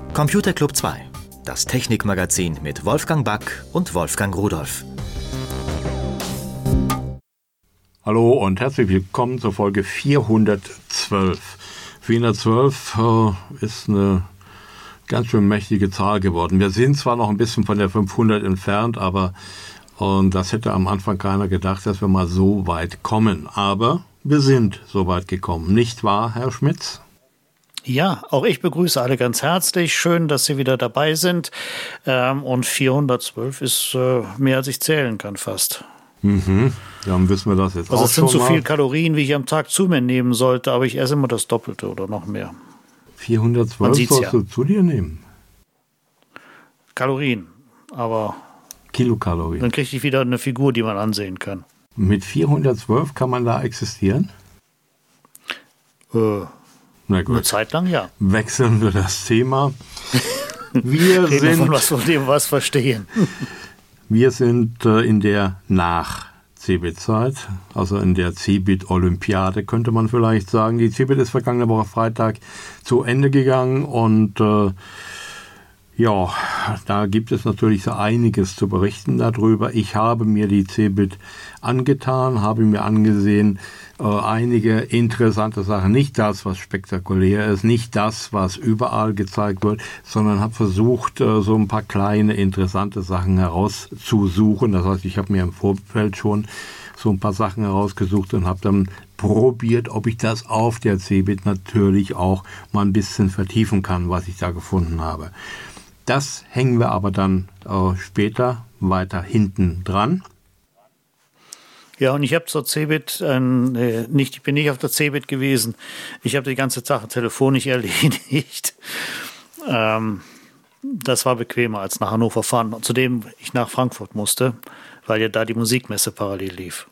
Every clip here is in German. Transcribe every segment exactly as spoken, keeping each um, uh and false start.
Computer Club zwei, das Technikmagazin mit Wolfgang Back und Wolfgang Rudolph. Hallo und herzlich willkommen zur Folge vierhundertzwölf. vierhundertzwölf äh, ist eine ganz schön mächtige Zahl geworden. Wir sind zwar noch ein bisschen von der fünfhundert entfernt, aber und das hätte am Anfang keiner gedacht, dass wir mal so weit kommen. Aber wir sind so weit gekommen. Nicht wahr, Herr Schmitz? Ja, auch ich begrüße alle ganz herzlich. Schön, dass Sie wieder dabei sind. Ähm, und vierhundertzwölf ist äh, mehr, als ich zählen kann fast. Mhm, dann wissen wir das jetzt also auch es sind schon so mal. viele Kalorien, wie ich am Tag zu mir nehmen sollte, aber ich esse immer das Doppelte oder noch mehr. vierhundertzwölf sollst ja. du zu dir nehmen? Kalorien, aber Kilokalorien. dann kriege ich wieder eine Figur, die man ansehen kann. Mit vierhundertzwölf kann man da existieren? Äh, Na gut. eine Zeit lang, ja. Wechseln wir das Thema. Wir Reden wir sind, von was von dem was verstehen. wir sind äh, in der Nach-Cebit-Zeit, also in der Cebit-Olympiade, könnte man vielleicht sagen. Die Cebit ist vergangene Woche Freitag zu Ende gegangen und äh, ja, da gibt es natürlich so einiges zu berichten darüber. Ich habe mir die Cebit angetan, habe mir angesehen, äh, einige interessante Sachen. Nicht das, was spektakulär ist, nicht das, was überall gezeigt wird, sondern habe versucht, äh, so ein paar kleine, interessante Sachen herauszusuchen. Das heißt, ich habe mir im Vorfeld schon so ein paar Sachen herausgesucht und habe dann probiert, ob ich das auf der Cebit natürlich auch mal ein bisschen vertiefen kann, was ich da gefunden habe. Das hängen wir aber dann äh, später weiter hinten dran. Ja, und ich habe zur Cebit, äh, nicht, ich bin nicht auf der Cebit gewesen. Ich habe die ganze Sache telefonisch erledigt. Ähm, das war bequemer als nach Hannover fahren. Zudem ich nach Frankfurt musste, weil ja da die Musikmesse parallel lief.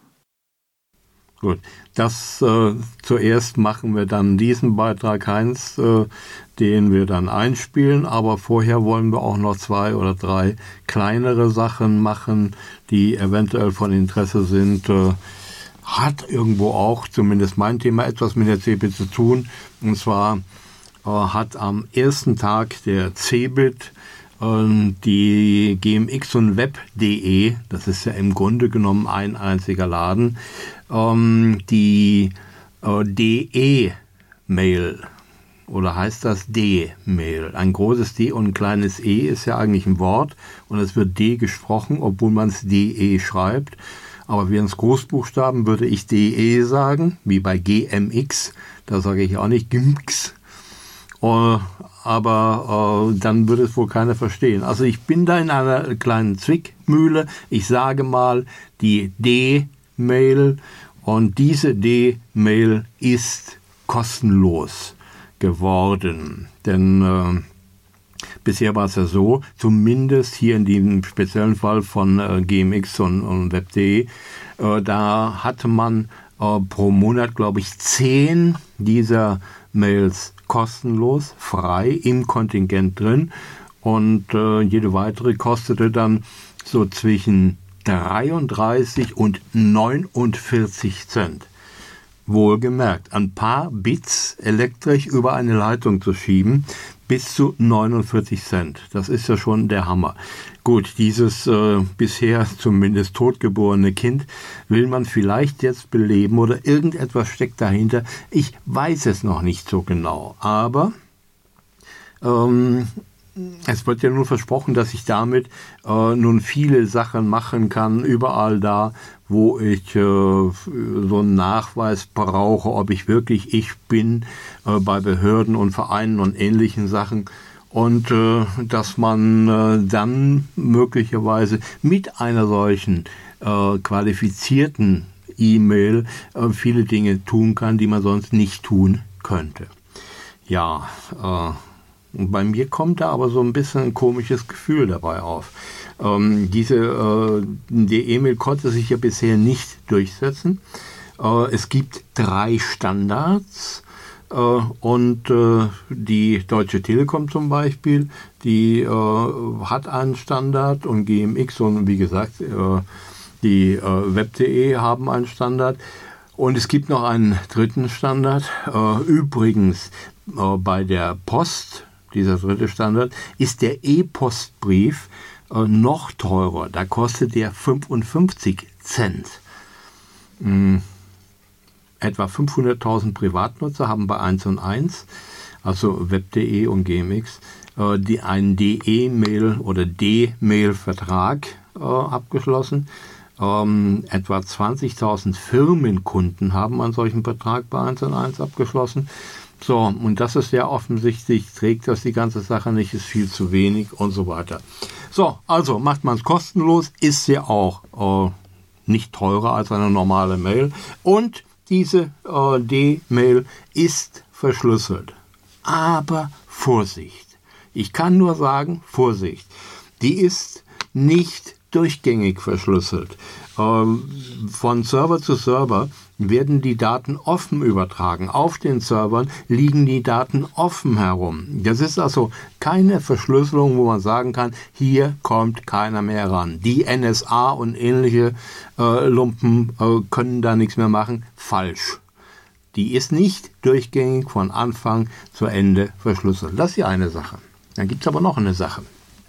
Gut, das äh, zuerst machen wir dann diesen Beitrag, Heinz, äh, den wir dann einspielen, aber vorher wollen wir auch noch zwei oder drei kleinere Sachen machen, die eventuell von Interesse sind. Äh, hat irgendwo auch, zumindest mein Thema, etwas mit der Cebit zu tun. Und zwar äh, hat am ersten Tag der Cebit äh, die G M X und Web punkt de, das ist ja im Grunde genommen ein einziger Laden, ähm, die äh, D E-Mail, oder heißt das D-Mail? Ein großes D und ein kleines E ist ja eigentlich ein Wort und es wird D gesprochen, obwohl man es D E schreibt. Aber wären es Großbuchstaben, würde ich D E sagen, wie bei G M X. Da sage ich auch nicht G M X. Uh, aber uh, dann würde es wohl keiner verstehen. Also ich bin da in einer kleinen Zwickmühle. Ich sage mal die D-Mail und diese D-Mail ist kostenlos geworden. Denn äh, bisher war es ja so, zumindest hier in diesem speziellen Fall von äh, G M X und, und Web punkt de, äh, da hatte man äh, pro Monat, glaube ich, zehn dieser Mails kostenlos, frei im Kontingent drin und äh, jede weitere kostete dann so zwischen dreiunddreißig und neunundvierzig Cent. Wohlgemerkt, ein paar Bits elektrisch über eine Leitung zu schieben, bis zu neunundvierzig Cent. Das ist ja schon der Hammer. Gut, dieses äh, bisher zumindest totgeborene Kind will man vielleicht jetzt beleben oder irgendetwas steckt dahinter. Ich weiß es noch nicht so genau, aber ähm, es wird ja nun versprochen, dass ich damit äh, nun viele Sachen machen kann, überall da, wo ich äh, so einen Nachweis brauche, ob ich wirklich ich bin, äh, bei Behörden und Vereinen und ähnlichen Sachen. Und äh, dass man äh, dann möglicherweise mit einer solchen äh, qualifizierten E-Mail äh, viele Dinge tun kann, die man sonst nicht tun könnte. Ja, äh, und bei mir kommt da aber so ein bisschen ein komisches Gefühl dabei auf. Ähm, diese äh, die E-Mail konnte sich ja bisher nicht durchsetzen. Äh, es gibt drei Standards äh, und äh, die Deutsche Telekom zum Beispiel, die äh, hat einen Standard und G M X und wie gesagt äh, die äh, Web punkt de haben einen Standard. Und es gibt noch einen dritten Standard. Äh, übrigens äh, bei der Post dieser dritte Standard, ist der E-Postbrief äh, noch teurer. Da kostet der fünfundfünfzig Cent. Hm. Etwa fünfhunderttausend Privatnutzer haben bei eins und eins, also web punkt de und G M X, äh, die einen D E-Mail- oder D-Mail-Vertrag äh, abgeschlossen. Ähm, etwa zwanzigtausend Firmenkunden haben einen solchen Vertrag bei eins und eins abgeschlossen. So, und das ist ja offensichtlich, trägt das die ganze Sache nicht, ist viel zu wenig und so weiter. So, also macht man es kostenlos, ist ja auch äh, nicht teurer als eine normale Mail. Und diese äh, D-Mail ist verschlüsselt. Aber Vorsicht. Ich kann nur sagen, Vorsicht. Die ist nicht durchgängig verschlüsselt. Ähm, von Server zu Server werden die Daten offen übertragen. Auf den Servern liegen die Daten offen herum. Das ist also keine Verschlüsselung, wo man sagen kann, hier kommt keiner mehr ran. Die N S A und ähnliche äh, Lumpen äh, können da nichts mehr machen. Falsch. Die ist nicht durchgängig von Anfang zu Ende verschlüsselt. Das ist die eine Sache. Dann gibt es aber noch eine Sache.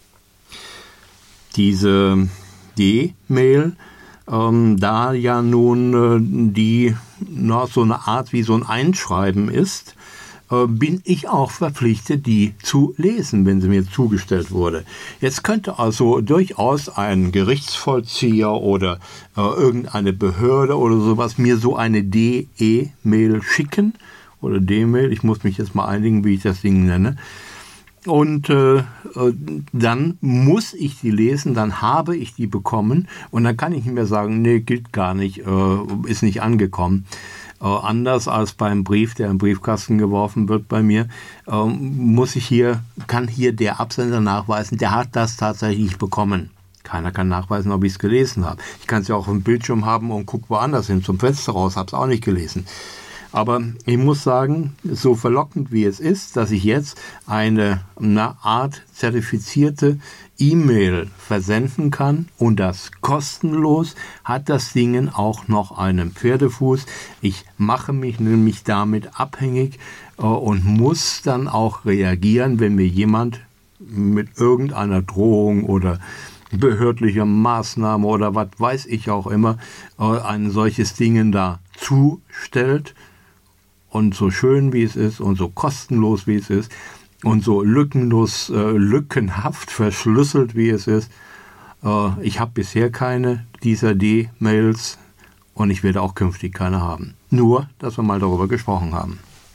Diese D-Mail, ähm, da ja nun äh, die na, so eine Art wie so ein Einschreiben ist, äh, bin ich auch verpflichtet, die zu lesen, wenn sie mir zugestellt wurde. Jetzt könnte also durchaus ein Gerichtsvollzieher oder äh, irgendeine Behörde oder sowas mir so eine D E-Mail schicken oder D-Mail, ich muss mich jetzt mal einigen, wie ich das Ding nenne. Und äh, dann muss ich die lesen, dann habe ich die bekommen und dann kann ich nicht mehr sagen, nee, gilt gar nicht, äh, ist nicht angekommen. Äh, anders als beim Brief, der im Briefkasten geworfen wird bei mir, äh, muss ich hier, kann hier der Absender nachweisen, der hat das tatsächlich bekommen. Keiner kann nachweisen, ob ich es gelesen habe. Ich kann es ja auch auf dem Bildschirm haben und gucke woanders hin, zum Fenster raus, habe es auch nicht gelesen. Aber ich muss sagen, so verlockend wie es ist, dass ich jetzt eine, eine Art zertifizierte E-Mail versenden kann und das kostenlos, hat das Ding auch noch einen Pferdefuß. Ich mache mich nämlich damit abhängig äh, und muss dann auch reagieren, wenn mir jemand mit irgendeiner Drohung oder behördlicher Maßnahme oder was weiß ich auch immer äh, ein solches Ding da zustellt. Und so schön wie es ist und so kostenlos wie es ist und so lückenlos, äh, lückenhaft verschlüsselt wie es ist, äh, ich habe bisher keine dieser D-Mails und ich werde auch künftig keine haben. Nur, dass wir mal darüber gesprochen haben.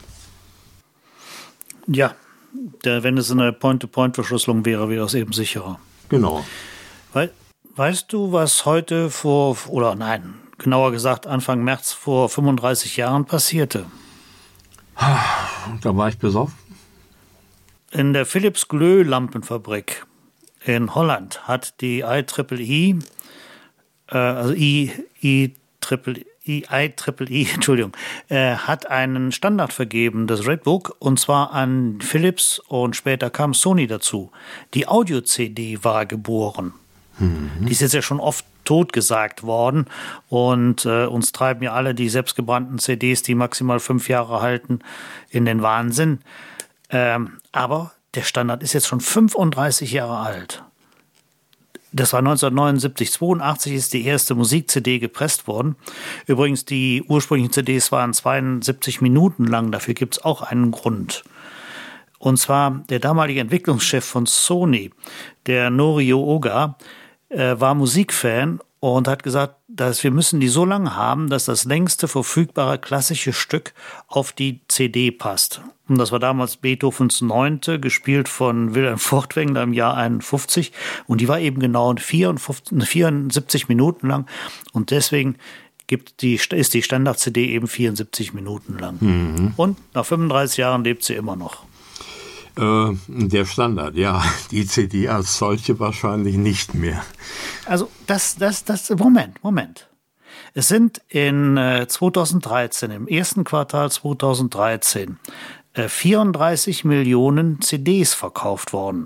Ja, der, wenn es eine Point-to-Point-Verschlüsselung wäre, wäre es eben sicherer. Genau. We- weißt du, was heute vor, oder nein, genauer gesagt Anfang März vor fünfunddreißig Jahren passierte? Da war ich besoffen. In der Philips Glühlampenfabrik in Holland hat die I E E E, äh, also I, I, Triple, I, I Triple E, Entschuldigung, äh, hat einen Standard vergeben, das Redbook, und zwar an Philips und später kam Sony dazu. Die Audio-C D war geboren. Mhm. Die ist jetzt ja schon oft totgesagt worden und äh, uns treiben ja alle die selbstgebrannten C Ds, die maximal fünf Jahre halten, in den Wahnsinn. Ähm, aber der Standard ist jetzt schon fünfunddreißig Jahre alt. Das war neunzehnhundertneunundsiebzig, zweiundachtzig ist die erste Musik-C D gepresst worden. Übrigens, die ursprünglichen C Ds waren zweiundsiebzig Minuten lang, dafür gibt es auch einen Grund. Und zwar der damalige Entwicklungschef von Sony, der Norio Oga, äh, war Musikfan und hat gesagt, dass wir müssen die so lange haben, dass das längste verfügbare klassische Stück auf die C D passt. Und das war damals Beethovens Neunte, gespielt von Wilhelm Furtwängler im Jahr einundfünfzig. Und die war eben genau vierundfünfzig, vierundsiebzig Minuten lang. Und deswegen gibt die, ist die Standard-C D eben vierundsiebzig Minuten lang. Mhm. Und nach fünfunddreißig Jahren lebt sie immer noch. Äh, der Standard, ja. Die C D als solche wahrscheinlich nicht mehr. Also das, das, das, Moment, Moment. Es sind in äh, zweitausenddreizehn, im ersten Quartal zweitausenddreizehn, äh, vierunddreißig Millionen C Ds verkauft worden.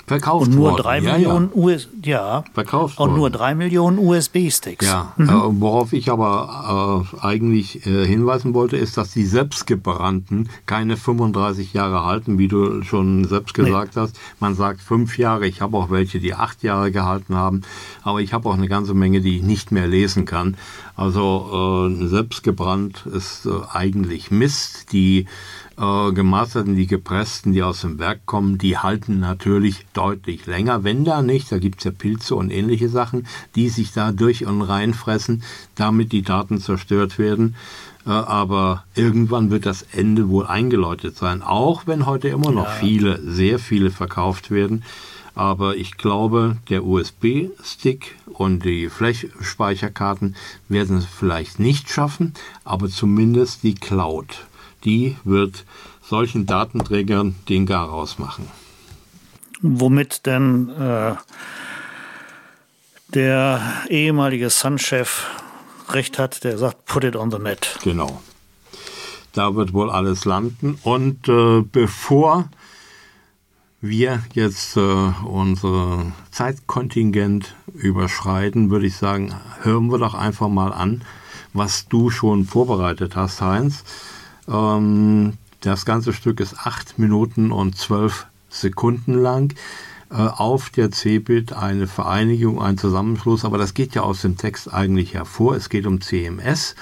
Verkauft und nur worden. drei ja, Millionen ja. U S ja. Verkauft und worden. nur drei Millionen U S B-Sticks. Ja, Mhm. äh, worauf ich aber äh, eigentlich äh, hinweisen wollte, ist, dass die selbstgebrannten keine fünfunddreißig Jahre halten, wie du schon selbst gesagt nee. hast. Man sagt fünf Jahre, ich habe auch welche, die acht Jahre gehalten haben, aber ich habe auch eine ganze Menge, die ich nicht mehr lesen kann. Also äh, selbstgebrannt ist äh, eigentlich Mist. Die äh, gemasterten, die gepressten, die aus dem Werk kommen, die halten natürlich deutlich länger. Wenn da nicht, da gibt's ja Pilze und ähnliche Sachen, die sich da durch und reinfressen, damit die Daten zerstört werden. Äh, aber irgendwann wird das Ende wohl eingeläutet sein, auch wenn heute immer noch ja. viele, sehr viele verkauft werden. Aber ich glaube, der U S B-Stick und die Flash-Speicherkarten werden es vielleicht nicht schaffen, aber zumindest die Cloud, die wird solchen Datenträgern den Garaus machen. Womit denn äh, der ehemalige Sun-Chef recht hat, der sagt, put it on the net. Genau. Da wird wohl alles landen. Und äh, bevor wir jetzt äh, unser Zeitkontingent überschreiten, würde ich sagen, hören wir doch einfach mal an, was du schon vorbereitet hast, Heinz. Ähm, das ganze Stück ist acht Minuten und zwölf Sekunden lang. Äh, auf der CeBIT eine Vereinigung, ein Zusammenschluss, aber das geht ja aus dem Text eigentlich hervor. Es geht um C M S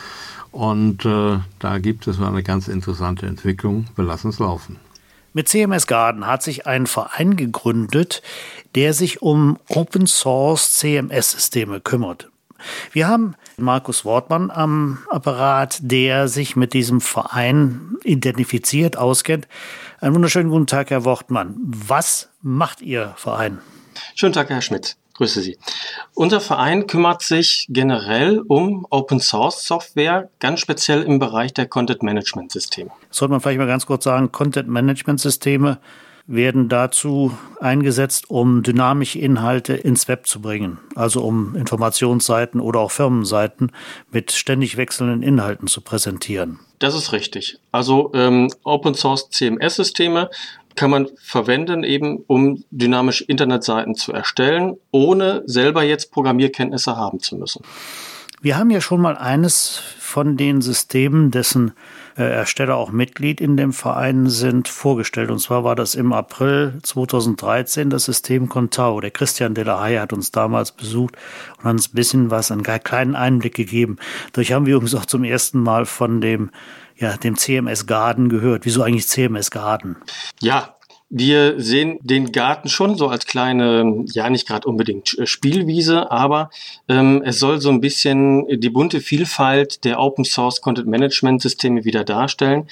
und äh, da gibt es eine ganz interessante Entwicklung. Wir lassen es laufen. Mit C M S Garden hat sich ein Verein gegründet, der sich um Open Source C M S-Systeme kümmert. Wir haben Markus Wortmann am Apparat, der sich mit diesem Verein identifiziert, auskennt. Einen wunderschönen guten Tag, Herr Wortmann. Was macht Ihr Verein? Schönen Tag, Herr Schmidt. Grüße Sie. Unser Verein kümmert sich generell um Open-Source-Software, ganz speziell im Bereich der Content-Management-Systeme. Sollte man vielleicht mal ganz kurz sagen, Content-Management-Systeme werden dazu eingesetzt, um dynamische Inhalte ins Web zu bringen. Also um Informationsseiten oder auch Firmenseiten mit ständig wechselnden Inhalten zu präsentieren. Das ist richtig. Also ähm, Open-Source-C M S-Systeme kann man verwenden, eben um dynamische Internetseiten zu erstellen, ohne selber jetzt Programmierkenntnisse haben zu müssen. Wir haben ja schon mal eines von den Systemen, dessen äh, Ersteller auch Mitglied in dem Verein sind, vorgestellt. Und zwar war das im April zweitausenddreizehn das System Contao. Der Christian de la Haye hat uns damals besucht und hat uns ein bisschen was, einen kleinen Einblick gegeben. Dadurch haben wir uns auch zum ersten Mal von dem, ja, dem C M S Garden gehört. Wieso eigentlich C M S Garden? Ja, wir sehen den Garten schon so als kleine, ja nicht gerade unbedingt Spielwiese, aber ähm, es soll so ein bisschen die bunte Vielfalt der Open Source Content Management Systeme wieder darstellen.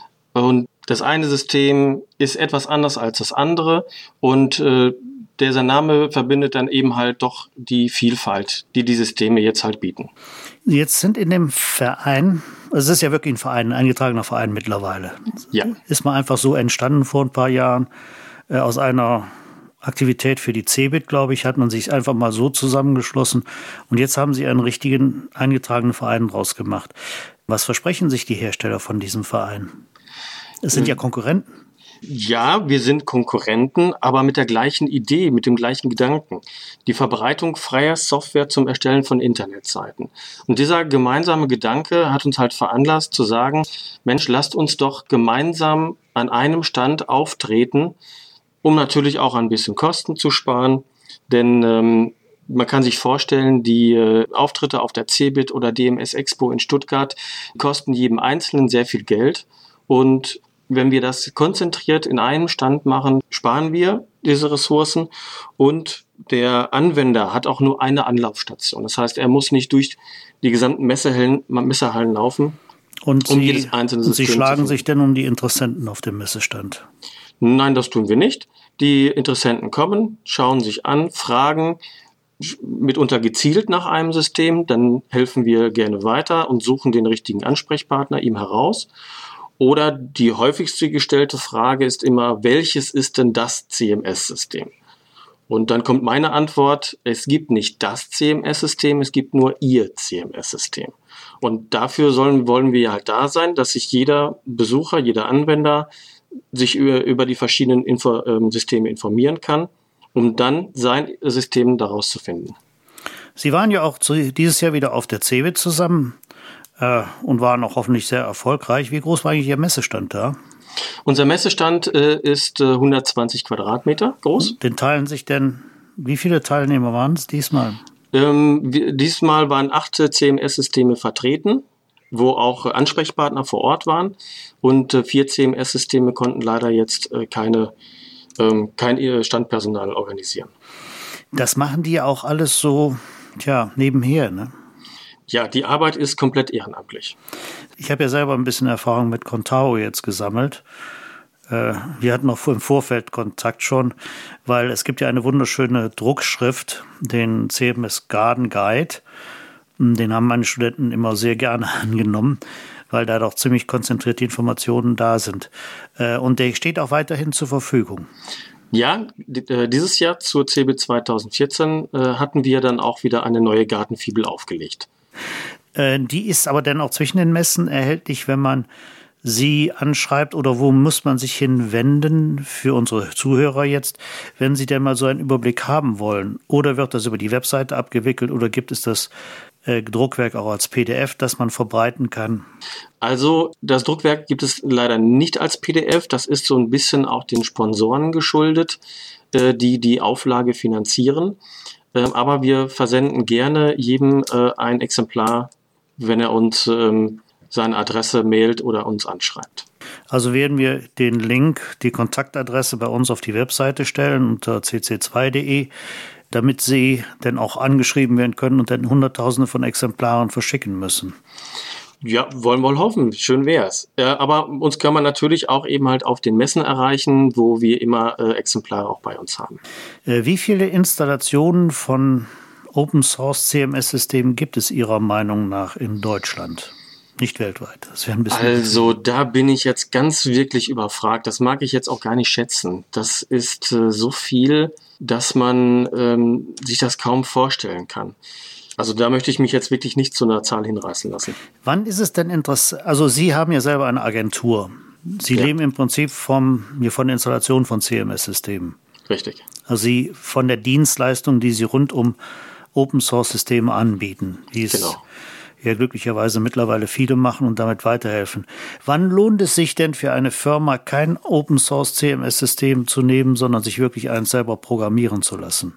Und das eine System ist etwas anders als das andere und äh, dieser Name verbindet dann eben halt doch die Vielfalt, die die Systeme jetzt halt bieten. Jetzt sind in dem Verein, also es ist ja wirklich ein Verein, ein eingetragener Verein mittlerweile. Ja. Ist mal einfach so entstanden vor ein paar Jahren. Äh, aus einer Aktivität für die CeBIT, glaube ich, hat man sich einfach mal so zusammengeschlossen. Und jetzt haben sie einen richtigen eingetragenen Verein draus gemacht. Was versprechen sich die Hersteller von diesem Verein? Es sind ja Konkurrenten. Ja, wir sind Konkurrenten, aber mit der gleichen Idee, mit dem gleichen Gedanken. Die Verbreitung freier Software zum Erstellen von Internetseiten. Und dieser gemeinsame Gedanke hat uns halt veranlasst zu sagen, Mensch, lasst uns doch gemeinsam an einem Stand auftreten, um natürlich auch ein bisschen Kosten zu sparen. Denn ähm, man kann sich vorstellen, die äh, Auftritte auf der CeBIT oder D M S Expo in Stuttgart kosten jedem Einzelnen sehr viel Geld. Und wenn wir das konzentriert in einem Stand machen, sparen wir diese Ressourcen und der Anwender hat auch nur eine Anlaufstation. Das heißt, er muss nicht durch die gesamten Messehallen, Messehallen laufen, und um Sie, jedes einzelne System Sie schlagen zu sich denn um die Interessenten auf dem Messestand? Nein, das tun wir nicht. Die Interessenten kommen, schauen sich an, fragen, mitunter gezielt nach einem System, dann helfen wir gerne weiter und suchen den richtigen Ansprechpartner ihm heraus. Oder die häufigste gestellte Frage ist immer, welches ist denn das C M S-System? Und dann kommt meine Antwort, es gibt nicht das C M S-System, es gibt nur Ihr C M S-System. Und dafür sollen, wollen wir halt da sein, dass sich jeder Besucher, jeder Anwender sich über, über die verschiedenen Info, ähm, Systeme informieren kann um dann sein System daraus zu finden. Sie waren ja auch zu, dieses Jahr wieder auf der CeBIT zusammen äh, und waren auch hoffentlich sehr erfolgreich. Wie groß war eigentlich Ihr Messestand da? Unser Messestand äh, ist äh, hundertzwanzig Quadratmeter groß. Den teilen sich denn, wie viele Teilnehmer waren es diesmal? Ähm, wir, diesmal waren acht C M S-Systeme vertreten, wo auch Ansprechpartner vor Ort waren. Und äh, vier C M S-Systeme konnten leider jetzt äh, keine, ähm, kein Standpersonal organisieren. Das machen die ja auch alles so, tja, nebenher, ne? Ja, die Arbeit ist komplett ehrenamtlich. Ich habe ja selber ein bisschen Erfahrung mit Contao jetzt gesammelt. Äh, wir hatten auch im Vorfeld Kontakt schon, weil es gibt ja eine wunderschöne Druckschrift, den C M S Garden Guide. Den haben meine Studenten immer sehr gerne angenommen, weil da doch ziemlich konzentrierte Informationen da sind. Äh, und der steht auch weiterhin zur Verfügung. Ja, dieses Jahr zur CeBIT zwanzig vierzehn äh, hatten wir dann auch wieder eine neue Gartenfibel aufgelegt. Äh, die ist aber dann auch zwischen den Messen erhältlich, wenn man Sie anschreibt, oder wo muss man sich hinwenden für unsere Zuhörer jetzt, wenn Sie denn mal so einen Überblick haben wollen? Oder wird das über die Webseite abgewickelt oder gibt es das äh, Druckwerk auch als P D F, das man verbreiten kann? Also das Druckwerk gibt es leider nicht als P D F. Das ist so ein bisschen auch den Sponsoren geschuldet, äh, die die Auflage finanzieren. Ähm, aber wir versenden gerne jedem äh, ein Exemplar, wenn er uns ähm, seine Adresse mailt oder uns anschreibt. Also werden wir den Link, die Kontaktadresse bei uns auf die Webseite stellen unter c c zwei punkt d e, damit Sie dann auch angeschrieben werden können und dann Hunderttausende von Exemplaren verschicken müssen. Ja, wollen wir wohl hoffen. Schön wär's. Äh, aber uns kann man natürlich auch eben halt auf den Messen erreichen, wo wir immer äh, Exemplare auch bei uns haben. Äh, wie viele Installationen von Open-Source-C M S-Systemen gibt es Ihrer Meinung nach in Deutschland? Nicht weltweit. Das wäre ein bisschen. Also da bin ich jetzt ganz wirklich überfragt. Das mag ich jetzt auch gar nicht schätzen. Das ist äh, so viel, dass man ähm, sich das kaum vorstellen kann. Also da möchte ich mich jetzt wirklich nicht zu einer Zahl hinreißen lassen. Wann ist es denn interessant? Also Sie haben ja selber eine Agentur. Sie ja. leben im Prinzip vom, von der Installation von C M S-Systemen. Richtig. Also Sie von der Dienstleistung, die Sie rund um Open-Source-Systeme anbieten, wie es genau. ja glücklicherweise mittlerweile viele machen und damit weiterhelfen. Wann lohnt es sich denn für eine Firma, kein Open-Source-C M S-System zu nehmen, sondern sich wirklich eins selber programmieren zu lassen?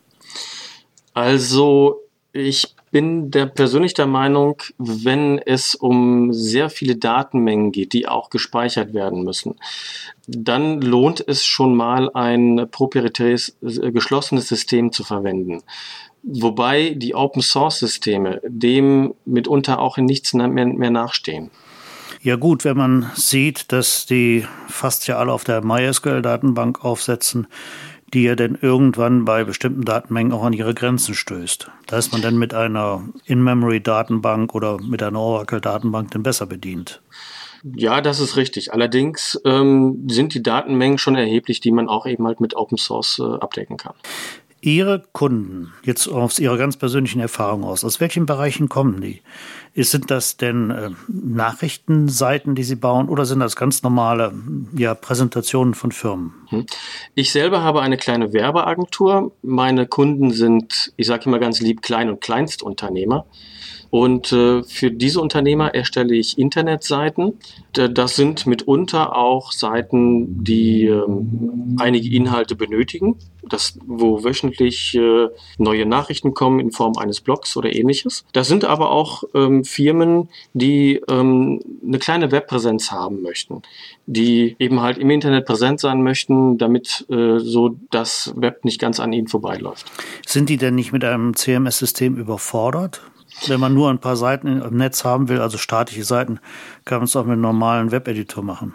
Also ich bin der, persönlich der Meinung, wenn es um sehr viele Datenmengen geht, die auch gespeichert werden müssen, dann lohnt es schon mal, ein proprietäres, äh, geschlossenes System zu verwenden. Wobei die Open-Source-Systeme dem mitunter auch in nichts mehr, mehr nachstehen. Ja gut, wenn man sieht, dass die fast ja alle auf der MySQL-Datenbank aufsetzen, die ja dann irgendwann bei bestimmten Datenmengen auch an ihre Grenzen stößt. Da ist man dann mit einer In-Memory-Datenbank oder mit einer Oracle-Datenbank dann besser bedient. Ja, das ist richtig. Allerdings ähm, sind die Datenmengen schon erheblich, die man auch eben halt mit Open Source äh, abdecken kann. Ihre Kunden, jetzt aus Ihrer ganz persönlichen Erfahrung aus, aus welchen Bereichen kommen die? Sind das denn äh, Nachrichtenseiten, die Sie bauen, oder sind das ganz normale ja, Präsentationen von Firmen? Ich selber habe eine kleine Werbeagentur. Meine Kunden sind, ich sage immer ganz lieb, Klein- und Kleinstunternehmer. Und äh, für diese Unternehmer erstelle ich Internetseiten. Das sind mitunter auch Seiten, die ähm, einige Inhalte benötigen, das, wo wöchentlich äh, neue Nachrichten kommen in Form eines Blogs oder ähnliches. Das sind aber auch ähm, Firmen, die ähm, eine kleine Webpräsenz haben möchten, die eben halt im Internet präsent sein möchten, damit äh, so das Web nicht ganz an ihnen vorbeiläuft. Sind die denn nicht mit einem C M S-System überfordert? Wenn man nur ein paar Seiten im Netz haben will, also statische Seiten, kann man es auch mit einem normalen Webeditor machen.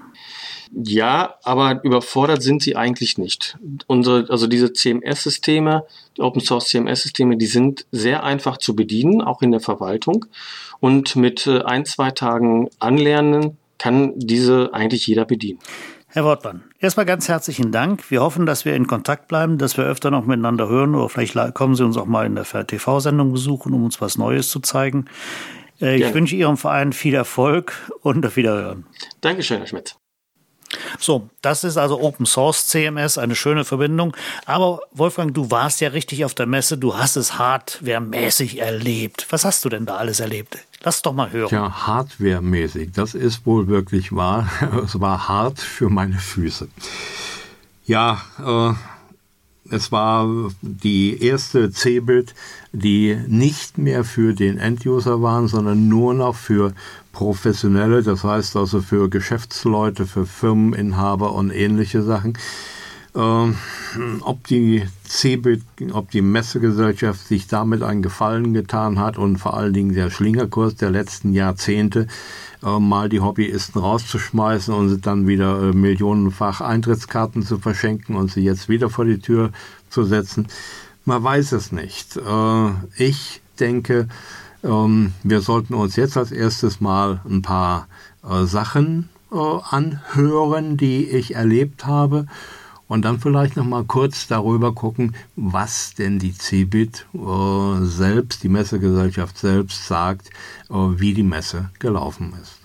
Ja, aber überfordert sind sie eigentlich nicht. Unsere, also diese C M S-Systeme, die Open-Source-C M S-Systeme, die sind sehr einfach zu bedienen, auch in der Verwaltung. Und mit ein, zwei Tagen Anlernen kann diese eigentlich jeder bedienen. Herr Wortmann, erstmal ganz herzlichen Dank. Wir hoffen, dass wir in Kontakt bleiben, dass wir öfter noch miteinander hören, oder vielleicht kommen Sie uns auch mal in der T V-Sendung besuchen, um uns was Neues zu zeigen. Ich Gerne. wünsche Ihrem Verein viel Erfolg und auf Wiederhören. Dankeschön, Herr Schmidt. So, das ist also Open Source C M S, eine schöne Verbindung. Aber Wolfgang, du warst ja richtig auf der Messe, du hast es hardwaremäßig erlebt. Was hast du denn da alles erlebt? Lass doch mal hören. Ja, hardwaremäßig, das ist wohl wirklich wahr. Es war hart für meine Füße. Ja, äh, es war die erste Cebit, die nicht mehr für den Enduser waren, sondern nur noch für Professionelle, das heißt also für Geschäftsleute, für Firmeninhaber und ähnliche Sachen. Ähm, ob die Cebit, ob die Messegesellschaft sich damit einen Gefallen getan hat und vor allen Dingen der Schlingerkurs der letzten Jahrzehnte, äh, mal die Hobbyisten rauszuschmeißen und sie dann wieder äh, millionenfach Eintrittskarten zu verschenken und sie jetzt wieder vor die Tür zu setzen. Man weiß es nicht. Äh, ich denke, ähm, wir sollten uns jetzt als erstes mal ein paar äh, Sachen äh, anhören, die ich erlebt habe. Und dann vielleicht noch mal kurz darüber gucken, was denn die Cebit äh, selbst, die Messegesellschaft selbst sagt, äh, wie die Messe gelaufen ist.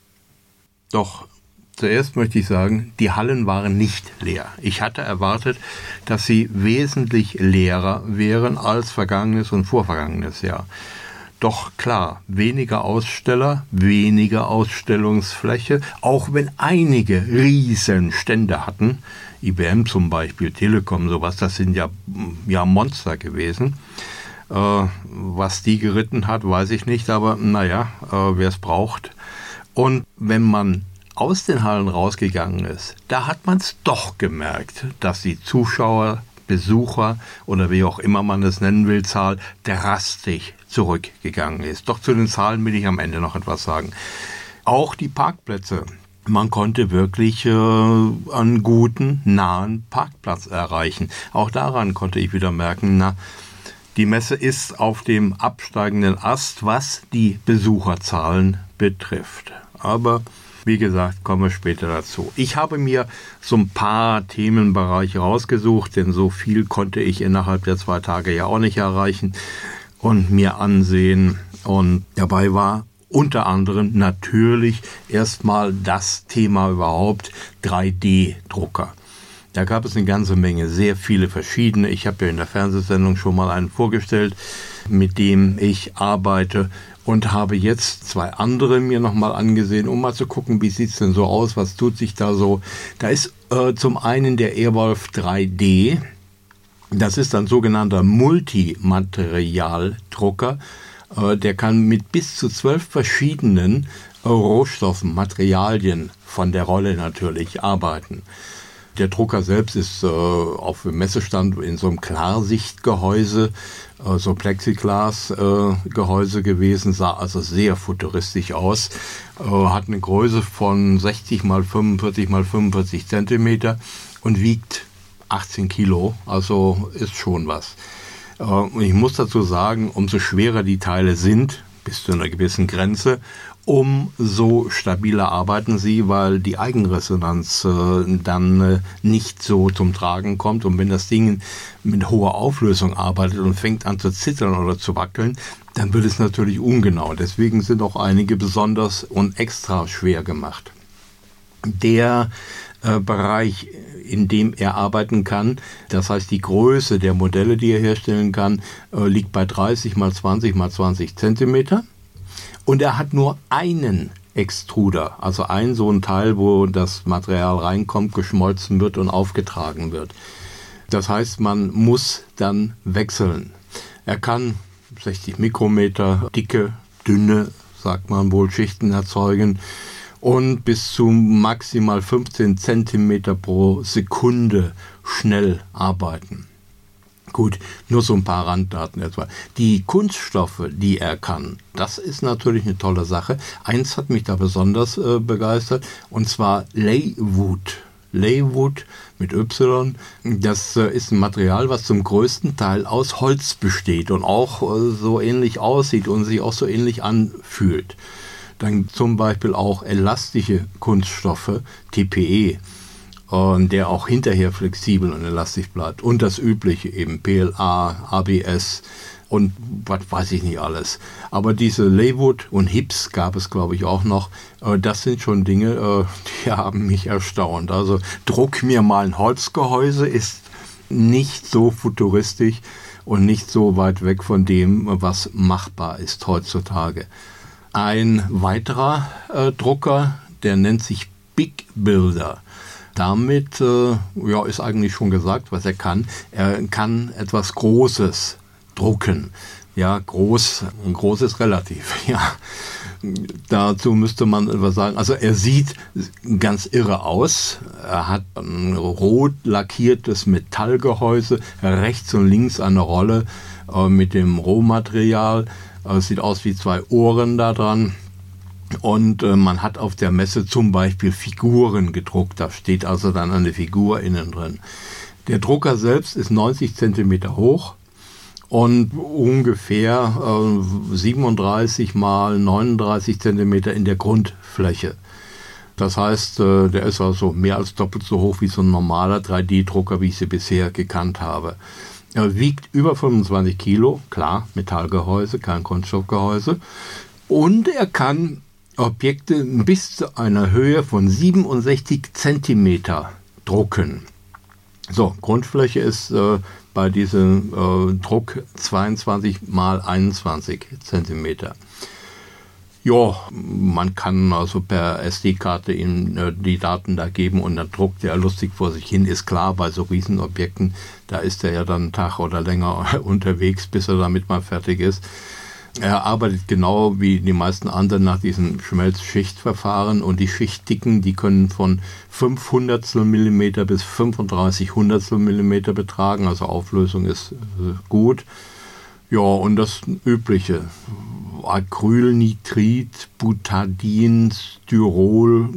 Doch zuerst möchte ich sagen, die Hallen waren nicht leer. Ich hatte erwartet, dass sie wesentlich leerer wären als vergangenes und vorvergangenes Jahr. Doch klar, weniger Aussteller, weniger Ausstellungsfläche, auch wenn einige riesen Stände hatten, I B M zum Beispiel, Telekom, sowas, das sind ja, ja Monster gewesen. Äh, was die geritten hat, weiß ich nicht, aber naja, äh, wer es braucht. Und wenn man aus den Hallen rausgegangen ist, da hat man es doch gemerkt, dass die Zuschauer, Besucher oder wie auch immer man es nennen will, Zahl drastisch zurückgegangen ist. Doch zu den Zahlen will ich am Ende noch etwas sagen. Auch die Parkplätze. Man konnte wirklich äh, einen guten, nahen Parkplatz erreichen. Auch daran konnte ich wieder merken, na, die Messe ist auf dem absteigenden Ast, was die Besucherzahlen betrifft. Aber wie gesagt, kommen wir später dazu. Ich habe mir so ein paar Themenbereiche rausgesucht, denn so viel konnte ich innerhalb der zwei Tage ja auch nicht erreichen und mir ansehen. Und dabei war unter anderem natürlich erstmal das Thema überhaupt drei D Drucker. Da gab es eine ganze Menge, sehr viele verschiedene. Ich habe ja in der Fernsehsendung schon mal einen vorgestellt, mit dem ich arbeite und habe jetzt zwei andere mir nochmal angesehen, um mal zu gucken, wie sieht es denn so aus, was tut sich da so. Da ist äh, zum einen der Airwolf drei D. Das ist ein sogenannter Multimaterialdrucker. Der kann mit bis zu zwölf verschiedenen Rohstoffen, Materialien von der Rolle natürlich arbeiten. Der Drucker selbst ist äh, auf dem Messestand in so einem Klarsichtgehäuse, äh, so Plexiglas-Gehäuse äh, gewesen, sah also sehr futuristisch aus, äh, hat eine Größe von sechzig mal fünfundvierzig mal fünfundvierzig Zentimeter und wiegt achtzehn Kilo, also ist schon was. Und ich muss dazu sagen, umso schwerer die Teile sind, bis zu einer gewissen Grenze, umso stabiler arbeiten sie, weil die Eigenresonanz äh, dann äh, nicht so zum Tragen kommt. Und wenn das Ding mit hoher Auflösung arbeitet und fängt an zu zittern oder zu wackeln, dann wird es natürlich ungenau. Deswegen sind auch einige besonders und extra schwer gemacht. Der äh, Bereich, in dem er arbeiten kann, das heißt die Größe der Modelle, die er herstellen kann, äh, liegt bei dreißig mal zwanzig mal zwanzig Zentimeter. Und er hat nur einen Extruder, also ein so ein Teil, wo das Material reinkommt, geschmolzen wird und aufgetragen wird. Das heißt, man muss dann wechseln. Er kann sechzig Mikrometer dicke, dünne, sagt man wohl, Schichten erzeugen und bis zu maximal fünfzehn Zentimeter pro Sekunde schnell arbeiten. Gut, nur so ein paar Randdaten etwa. Die Kunststoffe, die er kann, das ist natürlich eine tolle Sache. Eins hat mich da besonders äh, begeistert, und zwar Laywood. Laywood mit Y, das äh, ist ein Material, was zum größten Teil aus Holz besteht und auch äh, so ähnlich aussieht und sich auch so ähnlich anfühlt. Dann zum Beispiel auch elastische Kunststoffe, T P E, und der auch hinterher flexibel und elastisch bleibt. Und das übliche eben P L A, A B S und was weiß ich nicht alles. Aber diese Leywood und Hips gab es, glaube ich, auch noch. Das sind schon Dinge, die haben mich erstaunt. Also druck mir mal ein Holzgehäuse ist nicht so futuristisch und nicht so weit weg von dem, was machbar ist heutzutage. Ein weiterer äh, Drucker, der nennt sich Big Builder. Damit äh, ja, ist eigentlich schon gesagt, was er kann. Er kann etwas Großes drucken. Ja, groß, groß ist relativ. Ja, dazu müsste man etwas sagen. Also er sieht ganz irre aus. Er hat ein rot lackiertes Metallgehäuse, rechts und links eine Rolle äh, mit dem Rohmaterial. Es sieht aus wie zwei Ohren da dran. Und äh, man hat auf der Messe zum Beispiel Figuren gedruckt. Da steht also dann eine Figur innen drin. Der Drucker selbst ist neunzig Zentimeter hoch und ungefähr äh, siebenunddreißig mal neununddreißig Zentimeter in der Grundfläche. Das heißt, äh, der ist also mehr als doppelt so hoch wie so ein normaler drei D Drucker, wie ich sie bisher gekannt habe. Er wiegt über fünfundzwanzig Kilo, klar, Metallgehäuse, kein Kunststoffgehäuse. Und er kann Objekte bis zu einer Höhe von siebenundsechzig Zentimeter drucken. So, Grundfläche ist äh, bei diesem äh, Druck zweiundzwanzig mal einundzwanzig Zentimeter. Ja, man kann also per S D-Karte ihm äh, die Daten da geben und dann druckt er lustig vor sich hin. Ist klar, bei so Riesenobjekten, da ist er ja dann einen Tag oder länger unterwegs, bis er damit mal fertig ist. Er arbeitet genau wie die meisten anderen nach diesem Schmelzschichtverfahren und die Schichtdicken, die können von fünf Hundertstel Millimeter bis fünfunddreißig Hundertstel Millimeter betragen, also Auflösung ist gut. Ja, und das Übliche, Acrylnitrit, Butadin, Styrol,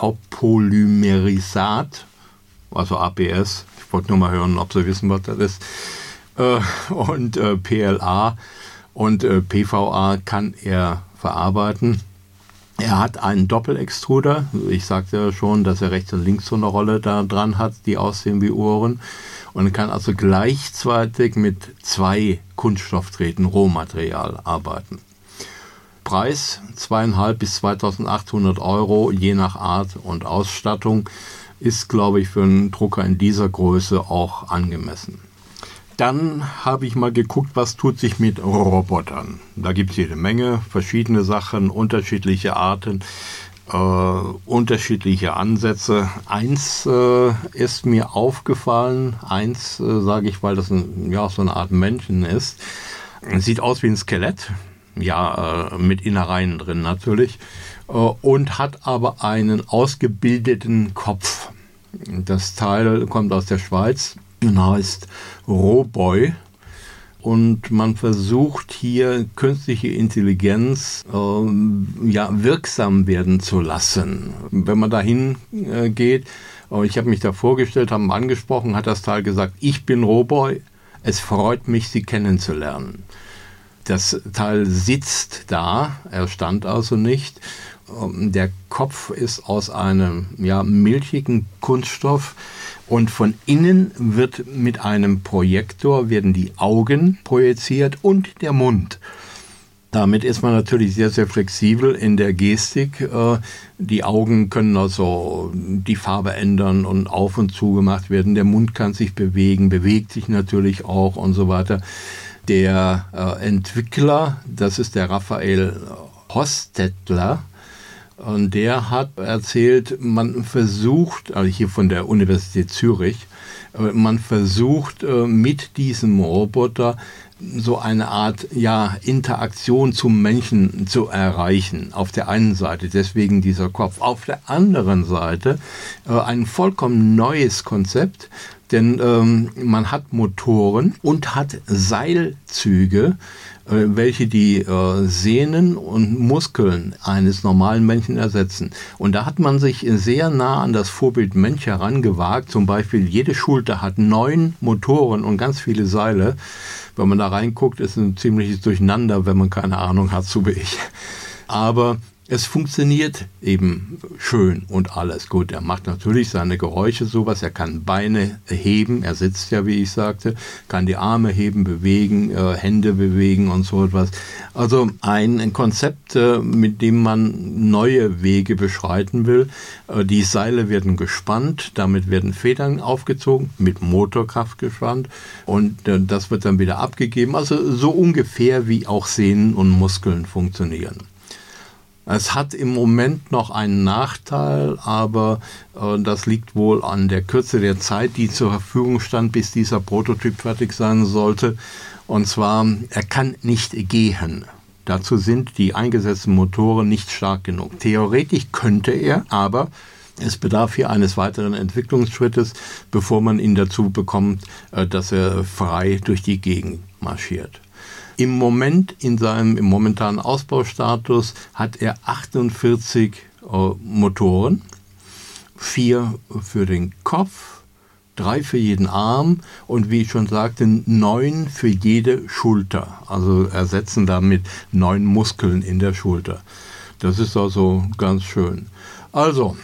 Copolymerisat, also A B S, ich wollte nur mal hören, ob Sie wissen, was das ist, und P L A. Und äh, P V A kann er verarbeiten. Er hat einen Doppelextruder. Ich sagte ja schon, dass er rechts und links so eine Rolle da dran hat, die aussehen wie Ohren. Und er kann also gleichzeitig mit zwei Kunststoffdrähten Rohmaterial arbeiten. Preis zweitausendfünfhundert bis zweitausendachthundert Euro, je nach Art und Ausstattung, ist, glaube ich, für einen Drucker in dieser Größe auch angemessen. Dann habe ich mal geguckt, was tut sich mit Robotern. Da gibt es jede Menge, verschiedene Sachen, unterschiedliche Arten, äh, unterschiedliche Ansätze. Eins äh, ist mir aufgefallen, eins äh, sage ich, weil das ein, ja, so eine Art Männchen ist. Sieht aus wie ein Skelett, ja, äh, mit Innereien drin natürlich, äh, und hat aber einen ausgebildeten Kopf. Das Teil kommt aus der Schweiz. Heißt Roboy und man versucht hier künstliche Intelligenz äh, ja, wirksam werden zu lassen. Wenn man dahin äh, geht, äh, ich habe mich da vorgestellt, haben angesprochen, hat das Teil gesagt, ich bin Roboy, es freut mich, Sie kennenzulernen. Das Teil sitzt da, er stand also nicht. Der Kopf ist aus einem ja, milchigen Kunststoff und von innen wird mit einem Projektor werden die Augen projiziert und der Mund. Damit ist man natürlich sehr, sehr flexibel in der Gestik. Die Augen können also die Farbe ändern und auf und zu gemacht werden. Der Mund kann sich bewegen, bewegt sich natürlich auch und so weiter. Der äh, Entwickler, das ist der Raphael Hostetler, und der hat erzählt, man versucht, also hier von der Universität Zürich, man versucht mit diesem Roboter so eine Art ja, Interaktion zum Menschen zu erreichen. Auf der einen Seite, deswegen dieser Kopf. Auf der anderen Seite äh, ein vollkommen neues Konzept, denn ähm, man hat Motoren und hat Seilzüge, äh, welche die äh, Sehnen und Muskeln eines normalen Menschen ersetzen. Und da hat man sich sehr nah an das Vorbild Mensch herangewagt. Zum Beispiel jede Schulter hat neun Motoren und ganz viele Seile. Wenn man da reinguckt, ist ein ziemliches Durcheinander, wenn man keine Ahnung hat, so wie ich. Aber es funktioniert eben schön und alles gut. Er macht natürlich seine Geräusche, sowas. Er kann Beine heben. Er sitzt ja, wie ich sagte, kann die Arme heben, bewegen, äh, Hände bewegen und so etwas. Also ein, ein Konzept, äh, mit dem man neue Wege beschreiten will. Äh, die Seile werden gespannt, damit werden Federn aufgezogen, mit Motorkraft gespannt und äh, das wird dann wieder abgegeben. Also so ungefähr wie auch Sehnen und Muskeln funktionieren. Es hat im Moment noch einen Nachteil, aber äh, das liegt wohl an der Kürze der Zeit, die zur Verfügung stand, bis dieser Prototyp fertig sein sollte. Und zwar, er kann nicht gehen. Dazu sind die eingesetzten Motoren nicht stark genug. Theoretisch könnte er, aber es bedarf hier eines weiteren Entwicklungsschrittes, bevor man ihn dazu bekommt, äh, dass er frei durch die Gegend marschiert. Im Moment, in seinem im momentanen Ausbaustatus, hat er achtundvierzig äh, Motoren, vier für den Kopf, drei für jeden Arm und wie ich schon sagte, neun für jede Schulter. Also ersetzen damit neun Muskeln in der Schulter. Das ist also ganz schön. Also,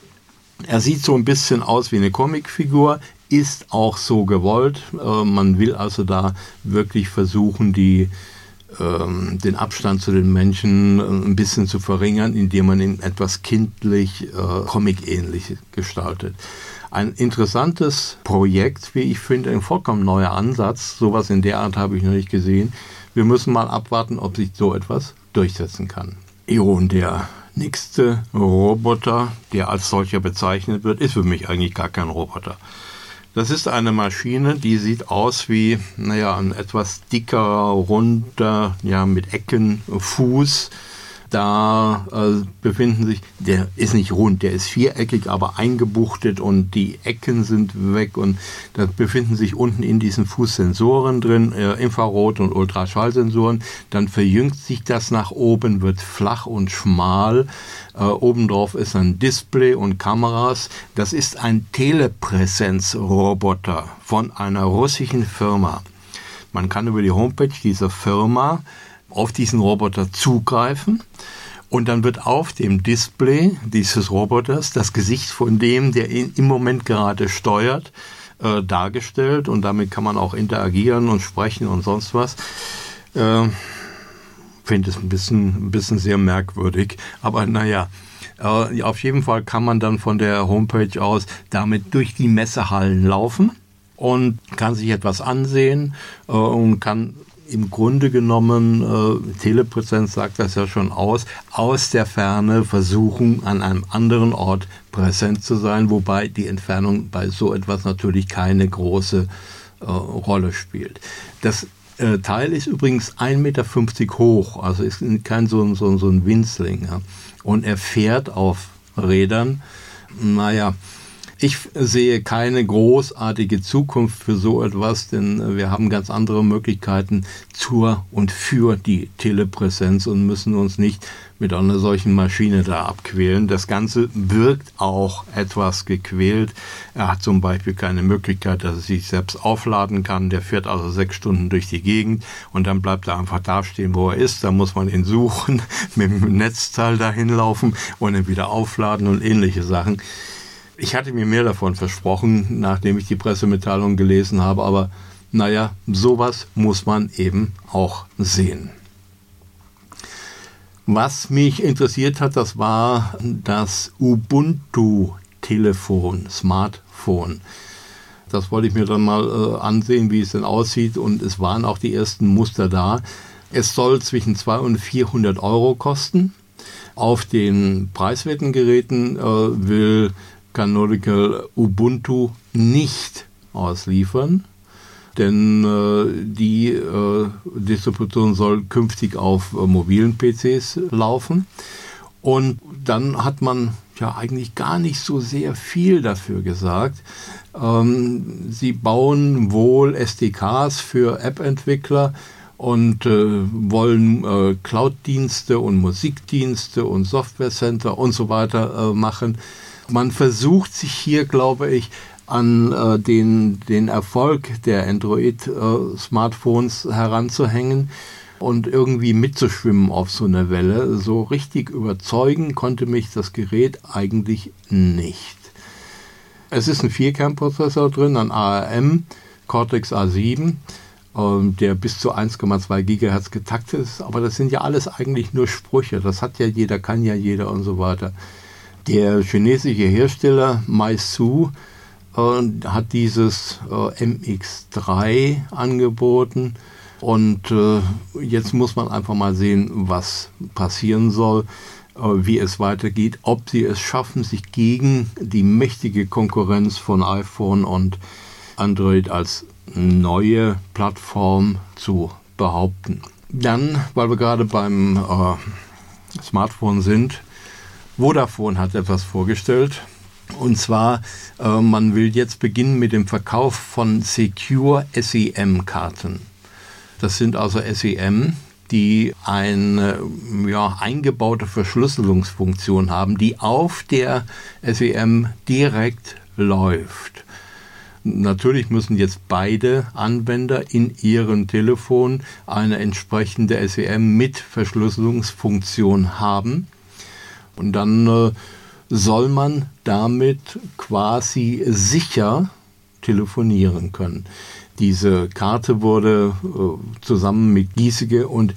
er sieht so ein bisschen aus wie eine Comicfigur, ist auch so gewollt. Äh, man will also da wirklich versuchen, die, ähm, den Abstand zu den Menschen ein bisschen zu verringern, indem man ihn etwas kindlich, äh, comic-ähnlich gestaltet. Ein interessantes Projekt, wie ich finde, ein vollkommen neuer Ansatz. Sowas in der Art habe ich noch nicht gesehen. Wir müssen mal abwarten, ob sich so etwas durchsetzen kann. Jo, und der nächste Roboter, der als solcher bezeichnet wird, ist für mich eigentlich gar kein Roboter. Das ist eine Maschine, die sieht aus wie, naja, ein etwas dickerer, runder, ja, mit Ecken, Fuß. Da äh, befinden sich, der ist nicht rund, der ist viereckig, aber eingebuchtet und die Ecken sind weg und da befinden sich unten in diesen Fuß Sensoren drin, äh, Infrarot- und Ultraschallsensoren. Dann verjüngt sich das nach oben, wird flach und schmal. Äh, obendrauf ist ein Display und Kameras. Das ist ein Telepräsenzroboter von einer russischen Firma. Man kann über die Homepage dieser Firma auf diesen Roboter zugreifen und dann wird auf dem Display dieses Roboters das Gesicht von dem, der ihn im Moment gerade steuert, äh, dargestellt und damit kann man auch interagieren und sprechen und sonst was. Äh, finde es ein bisschen, ein bisschen sehr merkwürdig, aber naja, äh, auf jeden Fall kann man dann von der Homepage aus damit durch die Messehallen laufen und kann sich etwas ansehen äh, und kann im Grunde genommen, äh, Telepräsenz sagt das ja schon aus, aus der Ferne versuchen, an einem anderen Ort präsent zu sein, wobei die Entfernung bei so etwas natürlich keine große äh, Rolle spielt. Das äh, Teil ist übrigens ein Meter fünfzig hoch, also ist kein so, so, so ein Winzling. Ja. Und er fährt auf Rädern, naja, ich sehe keine großartige Zukunft für so etwas, denn wir haben ganz andere Möglichkeiten zur und für die Telepräsenz und müssen uns nicht mit einer solchen Maschine da abquälen. Das Ganze wirkt auch etwas gequält. Er hat zum Beispiel keine Möglichkeit, dass er sich selbst aufladen kann. Der fährt also sechs Stunden durch die Gegend und dann bleibt er einfach da stehen, wo er ist. Da muss man ihn suchen, mit dem Netzteil dahin laufen und ihn wieder aufladen und ähnliche Sachen. Ich hatte mir mehr davon versprochen, nachdem ich die Pressemitteilung gelesen habe, aber naja, sowas muss man eben auch sehen. Was mich interessiert hat, das war das Ubuntu-Telefon, Smartphone. Das wollte ich mir dann mal äh, ansehen, wie es denn aussieht und es waren auch die ersten Muster da. Es soll zwischen zweihundert und vierhundert Euro kosten. Auf den preiswerten Geräten äh, will Canonical Ubuntu nicht ausliefern, denn äh, die äh, Distribution soll künftig auf äh, mobilen P Cs laufen. Und dann hat man ja eigentlich gar nicht so sehr viel dafür gesagt. Ähm, sie bauen wohl S D Ks für App-Entwickler und äh, wollen äh, Cloud-Dienste und Musikdienste und Software-Center und so weiter äh, machen. Man versucht sich hier, glaube ich, an äh, den, den Erfolg der Android-Smartphones äh, heranzuhängen. und irgendwie mitzuschwimmen auf so einer Welle. So richtig überzeugen konnte mich das Gerät eigentlich nicht. Es ist ein Vierkernprozessor drin, ein A R M Cortex A sieben, der bis zu eins Komma zwei Gigahertz getaktet ist, aber das sind ja alles eigentlich nur Sprüche. Das hat ja jeder, kann ja jeder und so weiter. Der chinesische Hersteller Meizu äh, hat dieses äh, M X drei angeboten und äh, jetzt muss man einfach mal sehen, was passieren soll, äh, wie es weitergeht, ob sie es schaffen, sich gegen die mächtige Konkurrenz von iPhone und Android als neue Plattform zu behaupten. Dann, weil wir gerade beim äh, Smartphone sind, Vodafone hat etwas vorgestellt. Und zwar, äh, man will jetzt beginnen mit dem Verkauf von Secure S E M-Karten. Das sind also S E M, die eine ja, eingebaute Verschlüsselungsfunktion haben, die auf der S E M direkt läuft. Natürlich müssen jetzt beide Anwender in ihrem Telefon eine entsprechende S E M mit Verschlüsselungsfunktion haben. Und dann äh, soll man damit quasi sicher telefonieren können. Diese Karte wurde äh, zusammen mit Giesecke und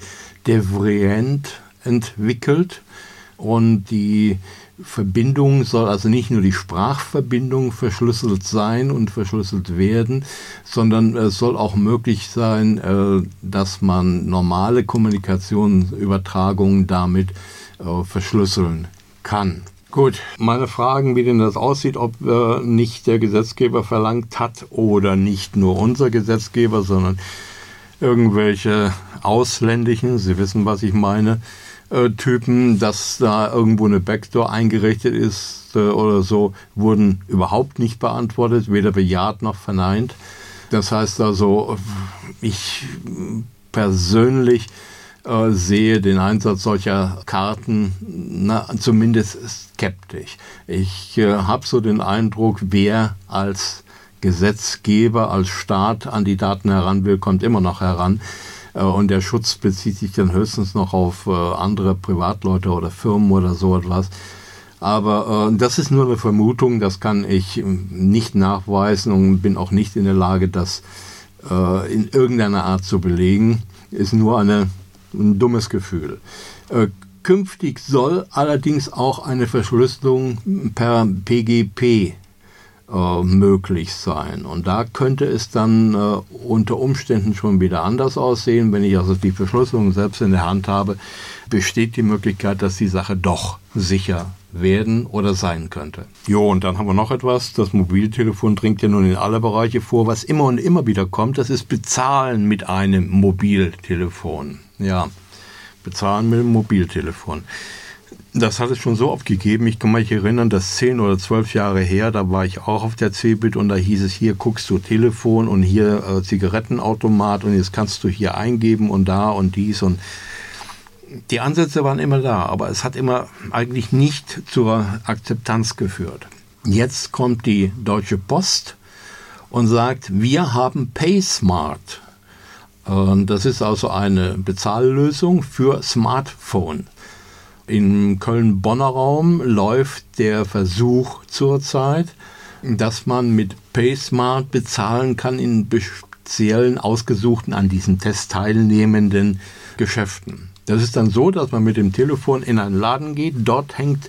Devrient entwickelt und die Verbindung soll also nicht nur die Sprachverbindung verschlüsselt sein und verschlüsselt werden, sondern es soll auch möglich sein, äh, dass man normale Kommunikationsübertragungen damit äh, verschlüsseln kann. Gut, meine Fragen, wie denn das aussieht, ob äh, nicht der Gesetzgeber verlangt hat oder nicht nur unser Gesetzgeber, sondern irgendwelche ausländischen, Sie wissen, was ich meine, äh, Typen, dass da irgendwo eine Backdoor eingerichtet ist äh, oder so, wurden überhaupt nicht beantwortet, weder bejaht noch verneint. Das heißt also, ich persönlich äh, sehe den Einsatz solcher Karten na, zumindest skeptisch. Ich äh, habe so den Eindruck, wer als Gesetzgeber, als Staat an die Daten heran will, kommt immer noch heran. Äh, und der Schutz bezieht sich dann höchstens noch auf äh, andere Privatleute oder Firmen oder so etwas. Aber äh, das ist nur eine Vermutung, das kann ich nicht nachweisen und bin auch nicht in der Lage, das äh, in irgendeiner Art zu belegen. Ist nur eine, ein dummes Gefühl. Äh, künftig soll allerdings auch eine Verschlüsselung per P G P äh, möglich sein. Und da könnte es dann äh, unter Umständen schon wieder anders aussehen. Wenn ich also die Verschlüsselung selbst in der Hand habe, besteht die Möglichkeit, dass die Sache doch sicher werden oder sein könnte. Jo, und dann haben wir noch etwas. Das Mobiltelefon dringt ja nun in alle Bereiche vor. Was immer und immer wieder kommt, das ist Bezahlen mit einem Mobiltelefon. Ja, Bezahlen mit einem Mobiltelefon. Das hat es schon so oft gegeben. Ich kann mich erinnern, dass zehn oder zwölf Jahre her, da war ich auch auf der Cebit und da hieß es, hier guckst du Telefon und hier äh, Zigarettenautomat und jetzt kannst du hier eingeben und da und dies und die Ansätze waren immer da, aber es hat immer eigentlich nicht zur Akzeptanz geführt. Jetzt kommt die Deutsche Post und sagt, wir haben PaySmart. Das ist also eine Bezahllösung für Smartphone. Im Köln-Bonner Raum läuft der Versuch zurzeit, dass man mit PaySmart bezahlen kann in speziellen, ausgesuchten, an diesem Test teilnehmenden Geschäften. Das ist dann so, dass man mit dem Telefon in einen Laden geht, dort hängt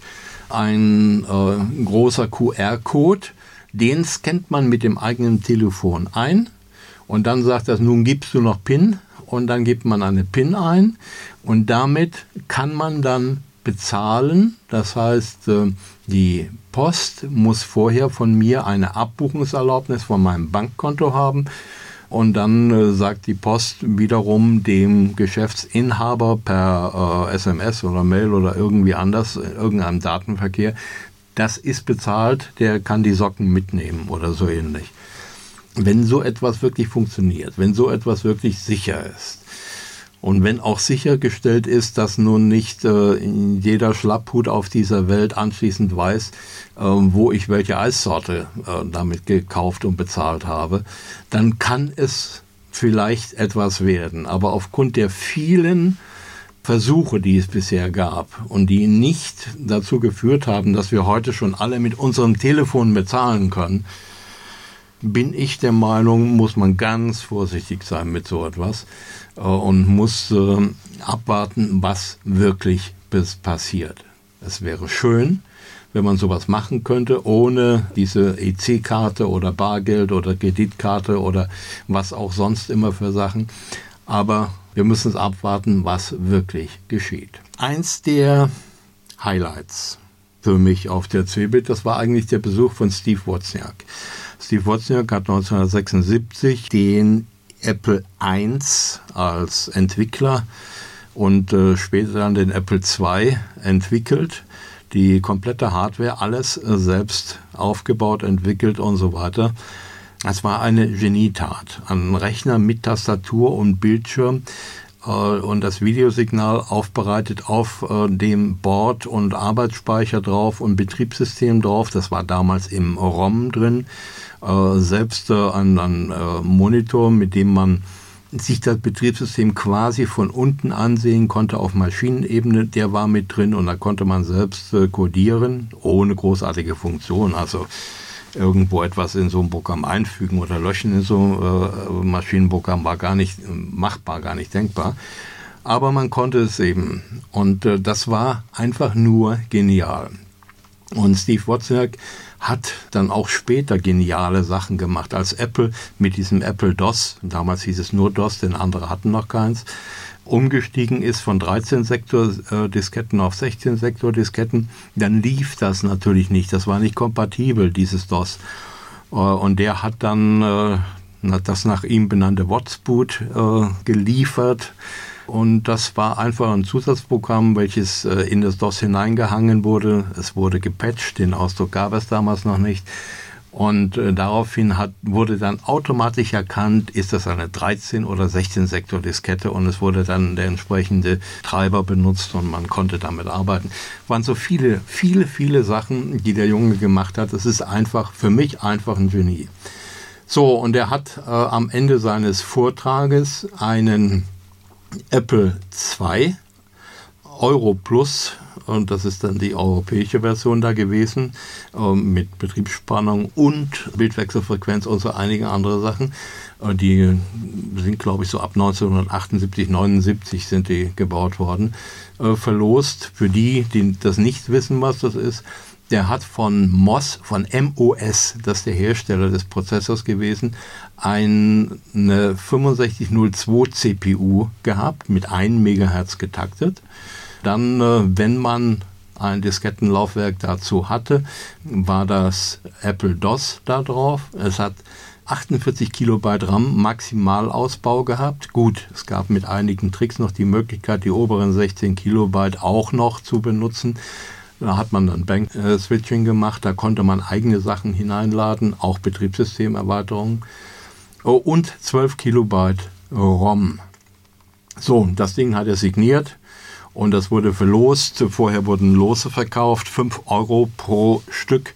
ein äh, großer Q R-Code, den scannt man mit dem eigenen Telefon ein und dann sagt das, nun gibst du noch PIN und dann gibt man eine PIN ein und damit kann man dann bezahlen. Das heißt, äh, die Post muss vorher von mir eine Abbuchungserlaubnis von meinem Bankkonto haben. Und dann äh, sagt die Post wiederum dem Geschäftsinhaber per äh, S M S oder Mail oder irgendwie anders, in irgendeinem Datenverkehr, das ist bezahlt, der kann die Socken mitnehmen oder so ähnlich. Wenn so etwas wirklich funktioniert, wenn so etwas wirklich sicher ist und wenn auch sichergestellt ist, dass nun nicht äh, jeder Schlapphut auf dieser Welt anschließend weiß, äh, wo ich welche Eissorte äh, damit gekauft und bezahlt habe, dann kann es vielleicht etwas werden. Aber aufgrund der vielen Versuche, die es bisher gab und die nicht dazu geführt haben, dass wir heute schon alle mit unserem Telefon bezahlen können, bin ich der Meinung, muss man ganz vorsichtig sein mit so etwas äh, und muss äh, abwarten, was wirklich bis passiert. Es wäre schön, wenn man sowas machen könnte, ohne diese E C-Karte oder Bargeld oder Kreditkarte oder was auch sonst immer für Sachen. Aber wir müssen es abwarten, was wirklich geschieht. Eins der Highlights für mich auf der CeBIT, das war eigentlich der Besuch von Steve Wozniak. Steve Wozniak hat neunzehnhundertsechsundsiebzig den Apple eins als Entwickler und äh, später dann den Apple zwei entwickelt. Die komplette Hardware, alles äh, selbst aufgebaut, entwickelt und so weiter. Es war eine Genietat. Ein Rechner mit Tastatur und Bildschirm äh, und das Videosignal aufbereitet auf äh, dem Board und Arbeitsspeicher drauf und Betriebssystem drauf. Das war damals im ROM drin. Äh, selbst äh, ein, ein äh, Monitor, mit dem man sich das Betriebssystem quasi von unten ansehen konnte auf Maschinenebene, der war mit drin und da konnte man selbst äh, codieren, ohne großartige Funktion. Also irgendwo etwas in so ein Programm einfügen oder löschen in so ein äh, Maschinenprogramm war gar nicht machbar, gar nicht denkbar. Aber man konnte es eben. Und äh, das war einfach nur genial. Und Steve Wozniak hat dann auch später geniale Sachen gemacht, als Apple mit diesem Apple DOS, damals hieß es nur DOS, denn andere hatten noch keins, umgestiegen ist von dreizehn Sektor Disketten auf sechzehn Sektor Disketten, dann lief das natürlich nicht. Das war nicht kompatibel, dieses DOS. Und der hat dann das nach ihm benannte Wozzboot geliefert. Und das war einfach ein Zusatzprogramm, welches in das DOS hineingehangen wurde. Es wurde gepatcht, den Ausdruck gab es damals noch nicht. Und äh, daraufhin hat, wurde dann automatisch erkannt, ist das eine dreizehn- oder sechzehn Sektor Diskette und es wurde dann der entsprechende Treiber benutzt und man konnte damit arbeiten. Es waren so viele, viele, viele Sachen, die der Junge gemacht hat. Es ist einfach, für mich einfach ein Genie. So, und er hat äh, am Ende seines Vortrages einen Apple zwei Euro Plus, und das ist dann die europäische Version da gewesen, äh, mit Betriebsspannung und Bildwechselfrequenz und so einige andere Sachen. Äh, die sind, glaube ich, so ab neunzehnhundertachtundsiebzig, neunundsiebzig sind die gebaut worden, äh, verlost. Für die, die das nicht wissen, was das ist, der hat von M O S, von M O S, das ist der Hersteller des Prozessors gewesen, eine fünfundsechzig null zwei C P U gehabt, mit einem Megahertz getaktet. Dann, wenn man ein Diskettenlaufwerk dazu hatte, war das Apple DOS da drauf. Es hat achtundvierzig Kilobyte RAM Maximalausbau gehabt. Gut, es gab mit einigen Tricks noch die Möglichkeit, die oberen sechzehn Kilobyte auch noch zu benutzen. Da hat man dann Bank-Switching gemacht, da konnte man eigene Sachen hineinladen, auch Betriebssystemerweiterungen. Oh, und zwölf Kilobyte ROM. So, das Ding hat er signiert. Und das wurde verlost. Vorher wurden Lose verkauft, fünf Euro pro Stück.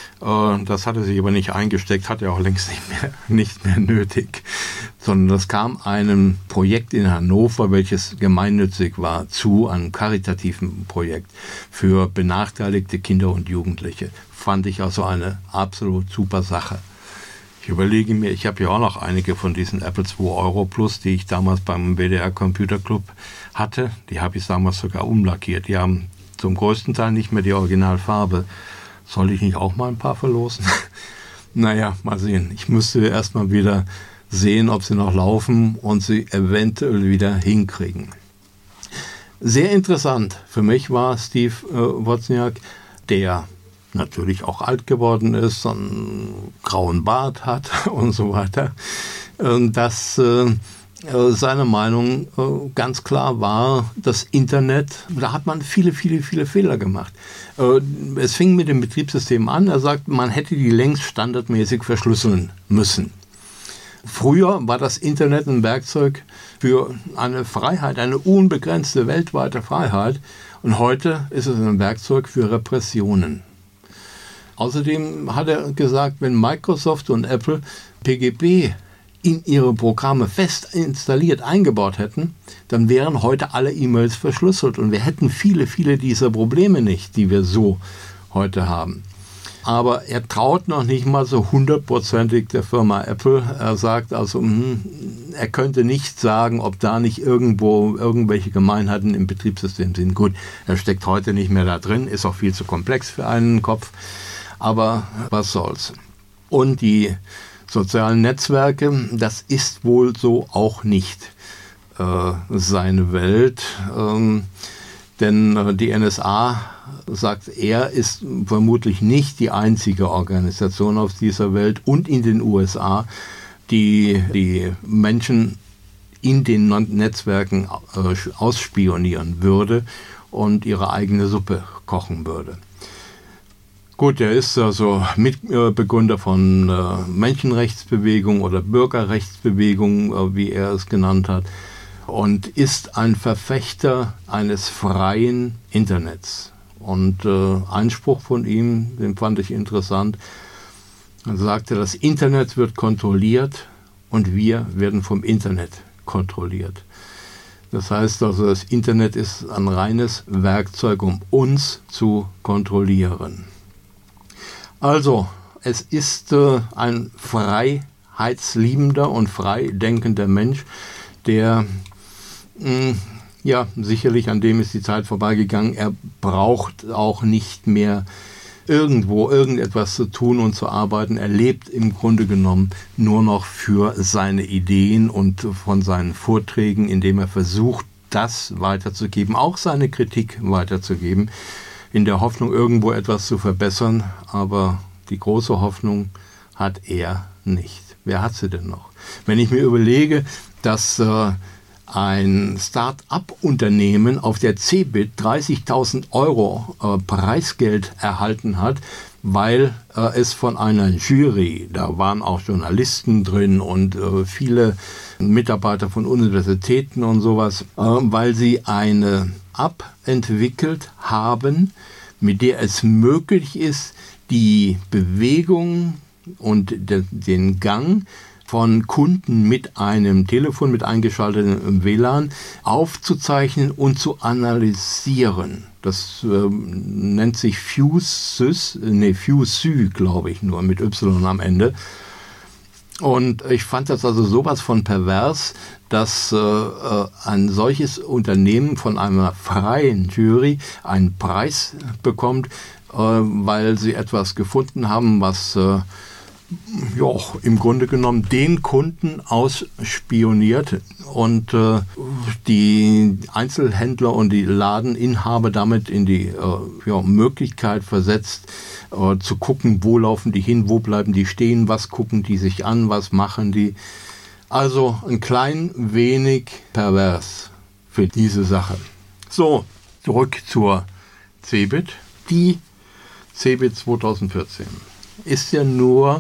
Das hat er sich aber nicht eingesteckt, hat er auch längst nicht mehr, nicht mehr nötig. Sondern das kam einem Projekt in Hannover, welches gemeinnützig war, zu, einem karitativen Projekt für benachteiligte Kinder und Jugendliche. Fand ich also eine absolut super Sache. Ich überlege mir, ich habe ja auch noch einige von diesen Apple zwei Euro Plus, die ich damals beim W D R Computer Club hatte. Die habe ich damals sogar umlackiert. Die haben zum größten Teil nicht mehr die Originalfarbe. Soll ich nicht auch mal ein paar verlosen? Naja, mal sehen. Ich müsste erst mal wieder sehen, ob sie noch laufen und sie eventuell wieder hinkriegen. Sehr interessant für mich war Steve äh, Wozniak, der natürlich auch alt geworden ist, einen grauen Bart hat und so weiter, dass äh, seine Meinung äh, ganz klar war, das Internet, da hat man viele, viele, viele Fehler gemacht. Äh, es fing mit dem Betriebssystem an, er sagt, man hätte die längst standardmäßig verschlüsseln müssen. Früher war das Internet ein Werkzeug für eine Freiheit, eine unbegrenzte weltweite Freiheit, und heute ist es ein Werkzeug für Repressionen. Außerdem hat er gesagt, wenn Microsoft und Apple P G P in ihre Programme fest installiert eingebaut hätten, dann wären heute alle E-Mails verschlüsselt und wir hätten viele, viele dieser Probleme nicht, die wir so heute haben. Aber er traut noch nicht mal so hundertprozentig der Firma Apple. Er sagt also, mh, er könnte nicht sagen, ob da nicht irgendwo irgendwelche Gemeinheiten im Betriebssystem sind. Gut, er steckt heute nicht mehr da drin, ist auch viel zu komplex für einen Kopf. Aber was soll's. Und die sozialen Netzwerke, das ist wohl so auch nicht äh, seine Welt. Ähm, denn äh, die N S A, sagt er, ist vermutlich nicht die einzige Organisation auf dieser Welt und in den U S A, die die Menschen in den Netzwerken äh, ausspionieren würde und ihre eigene Suppe kochen würde. Gut, er ist also Mitbegründer von äh, Menschenrechtsbewegung oder Bürgerrechtsbewegung, äh, wie er es genannt hat, und ist ein Verfechter eines freien Internets. Und äh, ein Spruch von ihm, den fand ich interessant, er sagte, das Internet wird kontrolliert und wir werden vom Internet kontrolliert. Das heißt also, das Internet ist ein reines Werkzeug, um uns zu kontrollieren. Also, es ist äh, ein freiheitsliebender und freidenkender Mensch, der, mh, ja, sicherlich an dem ist die Zeit vorbeigegangen. Er braucht auch nicht mehr irgendwo irgendetwas zu tun und zu arbeiten. Er lebt im Grunde genommen nur noch für seine Ideen und von seinen Vorträgen, indem er versucht, das weiterzugeben, auch seine Kritik weiterzugeben, in der Hoffnung, irgendwo etwas zu verbessern, aber die große Hoffnung hat er nicht. Wer hat sie denn noch? Wenn ich mir überlege, dass äh, ein Start-up-Unternehmen auf der Cebit dreißigtausend Euro äh, Preisgeld erhalten hat, weil äh, es von einer Jury, da waren auch Journalisten drin und äh, viele Mitarbeiter von Universitäten und sowas, äh, weil sie eine App entwickelt haben, mit der es möglich ist, die Bewegung und de, den Gang von Kunden mit einem Telefon, mit eingeschaltetem W L A N aufzuzeichnen und zu analysieren. Das äh, nennt sich FuseSys, nee, FuseSy, glaube ich, nur mit Y am Ende. Und ich fand das also sowas von pervers, dass äh, ein solches Unternehmen von einer freien Jury einen Preis bekommt, äh, weil sie etwas gefunden haben, was äh, ja, im Grunde genommen den Kunden ausspioniert und äh, die Einzelhändler und die Ladeninhaber damit in die äh, ja, Möglichkeit versetzt, äh, zu gucken, wo laufen die hin, wo bleiben die stehen, was gucken die sich an, was machen die. Also ein klein wenig pervers für diese Sache. So, zurück zur Cebit. Die Cebit zwanzig vierzehn ist ja nur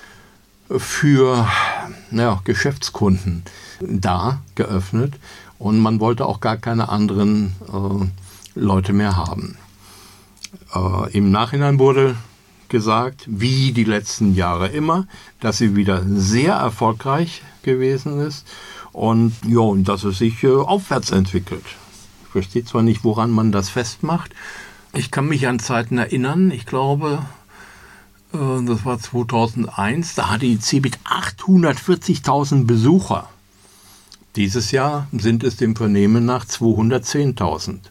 für ja, Geschäftskunden da geöffnet und man wollte auch gar keine anderen äh, Leute mehr haben. Äh, im Nachhinein wurde gesagt, wie die letzten Jahre immer, dass sie wieder sehr erfolgreich gewesen ist und ja, und dass es sich äh, aufwärts entwickelt. Ich verstehe zwar nicht, woran man das festmacht. Ich kann mich an Zeiten erinnern, ich glaube, äh, das war zweitausendeins, da hatte die Cebit achthundertvierzigtausend Besucher. Dieses Jahr sind es dem Vernehmen nach zweihundertzehntausend.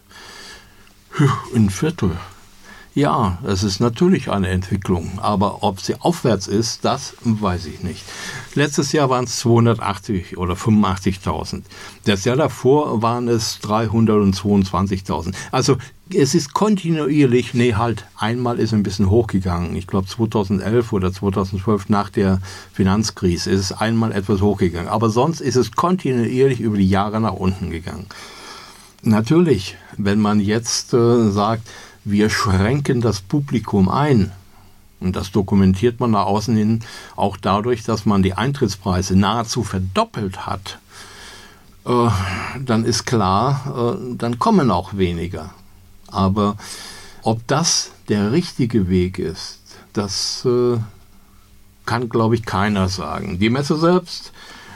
Ein Viertel. Ja, es ist natürlich eine Entwicklung, aber ob sie aufwärts ist, das weiß ich nicht. Letztes Jahr waren es zweihundertachtzig oder fünfundachtzigtausend. Das Jahr davor waren es dreihundertzweiundzwanzigtausend. Also es ist kontinuierlich, nee halt, einmal ist ein bisschen hochgegangen. Ich glaube zweitausendelf oder zweitausendzwölf nach der Finanzkrise ist es einmal etwas hochgegangen. Aber sonst ist es kontinuierlich über die Jahre nach unten gegangen. Natürlich, wenn man jetzt äh, sagt, wir schränken das Publikum ein. Und das dokumentiert man nach außen hin auch dadurch, dass man die Eintrittspreise nahezu verdoppelt hat. Äh, dann ist klar, äh, dann kommen auch weniger. Aber ob das der richtige Weg ist, das äh, kann, glaube ich, keiner sagen. Die Messe selbst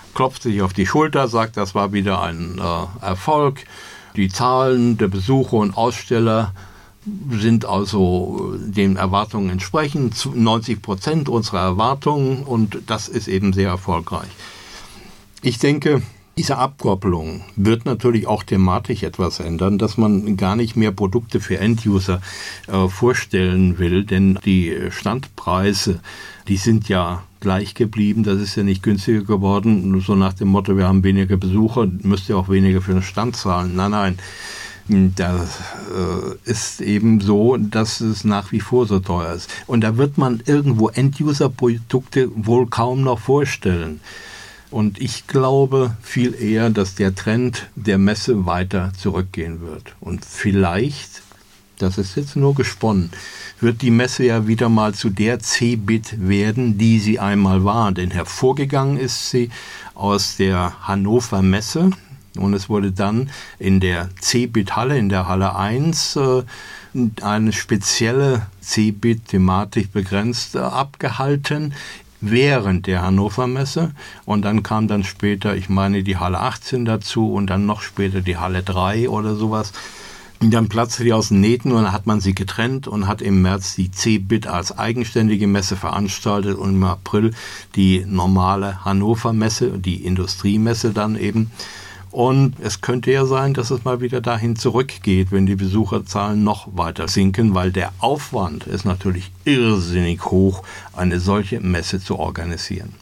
klopft sich auf die Schulter, sagt, das war wieder ein äh, Erfolg. Die Zahlen der Besucher und Aussteller sind also den Erwartungen entsprechend, neunzig Prozent unserer Erwartungen, und das ist eben sehr erfolgreich. Ich denke, diese Abkopplung wird natürlich auch thematisch etwas ändern, dass man gar nicht mehr Produkte für Enduser äh, vorstellen will, denn die Standpreise, die sind ja gleich geblieben, das ist ja nicht günstiger geworden, so nach dem Motto, wir haben weniger Besucher, müsst ihr auch weniger für den Stand zahlen. Nein, nein. Das äh, ist eben so, dass es nach wie vor so teuer ist. Und da wird man irgendwo End-User-Produkte wohl kaum noch vorstellen. Und ich glaube viel eher, dass der Trend der Messe weiter zurückgehen wird. Und vielleicht, das ist jetzt nur gesponnen, wird die Messe ja wieder mal zu der CeBIT werden, die sie einmal war. Denn hervorgegangen ist sie aus der Hannover Messe. Und es wurde dann in der CeBIT-Halle, in der Halle eins, äh, eine spezielle CeBIT thematisch begrenzt äh, abgehalten während der Hannover Messe. Und dann kam dann später, ich meine, die Halle achtzehn dazu und dann noch später die Halle drei oder sowas. Und dann platzte die aus den Nähten und dann hat man sie getrennt und hat im März die CeBIT als eigenständige Messe veranstaltet und im April die normale Hannover Messe, die Industriemesse dann eben. Und es könnte ja sein, dass es mal wieder dahin zurückgeht, wenn die Besucherzahlen noch weiter sinken, weil der Aufwand ist natürlich irrsinnig hoch, eine solche Messe zu organisieren.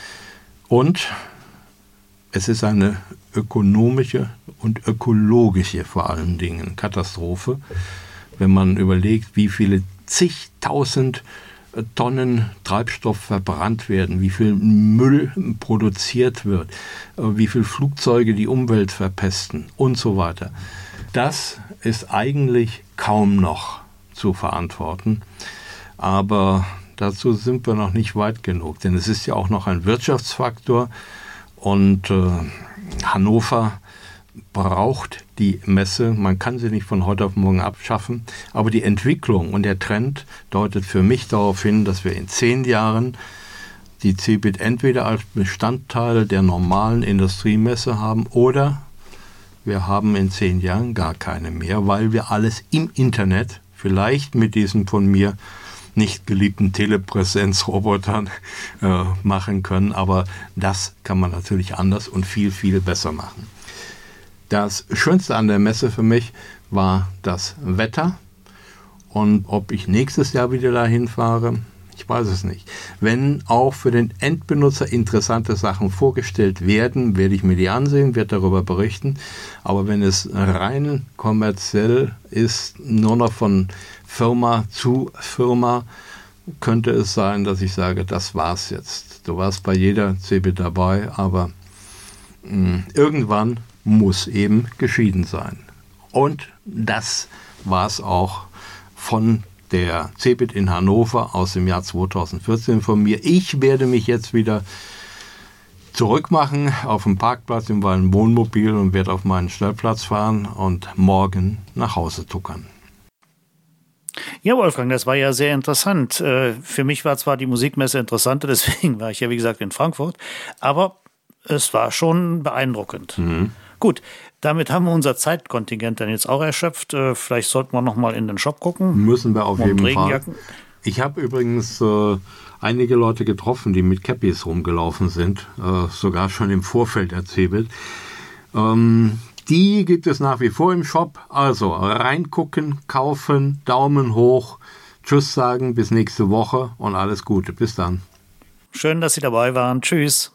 Und es ist eine ökonomische und ökologische vor allen Dingen Katastrophe, wenn man überlegt, wie viele zigtausend Tonnen Treibstoff verbrannt werden, wie viel Müll produziert wird, wie viele Flugzeuge die Umwelt verpesten und so weiter. Das ist eigentlich kaum noch zu verantworten, aber dazu sind wir noch nicht weit genug, denn es ist ja auch noch ein Wirtschaftsfaktor und äh, Hannover braucht die Messe. Man kann sie nicht von heute auf morgen abschaffen, aber die Entwicklung und der Trend deutet für mich darauf hin, dass wir in zehn Jahren die CeBIT entweder als Bestandteil der normalen Industriemesse haben oder wir haben in zehn Jahren gar keine mehr, weil wir alles im Internet, vielleicht mit diesen von mir nicht geliebten Telepräsenzrobotern äh, machen können, aber das kann man natürlich anders und viel, viel besser machen. Das Schönste an der Messe für mich war das Wetter, und ob ich nächstes Jahr wieder dahin fahre, ich weiß es nicht. Wenn auch für den Endbenutzer interessante Sachen vorgestellt werden, werde ich mir die ansehen, werde darüber berichten, aber wenn es rein kommerziell ist, nur noch von Firma zu Firma, könnte es sein, dass ich sage, das war's jetzt. Du warst bei jeder CeBIT dabei, aber mh, irgendwann muss eben geschieden sein. Und das war es auch von der CeBIT in Hannover aus dem Jahr zweitausendvierzehn von mir. Ich werde mich jetzt wieder zurückmachen auf dem Parkplatz in meinem Wohnmobil und werde auf meinen Stellplatz fahren und morgen nach Hause tuckern. Ja, Wolfgang, das war ja sehr interessant. Für mich war zwar die Musikmesse interessanter, deswegen war ich ja wie gesagt in Frankfurt, aber es war schon beeindruckend. Mhm. Gut, damit haben wir unser Zeitkontingent dann jetzt auch erschöpft. Vielleicht sollten wir noch mal in den Shop gucken. Müssen wir auf jeden Fall. Ich habe übrigens äh, einige Leute getroffen, die mit Cappies rumgelaufen sind, äh, sogar schon im Vorfeld der CeBIT. Ähm, die gibt es nach wie vor im Shop. Also reingucken, kaufen, Daumen hoch, Tschüss sagen, bis nächste Woche und alles Gute. Bis dann. Schön, dass Sie dabei waren. Tschüss.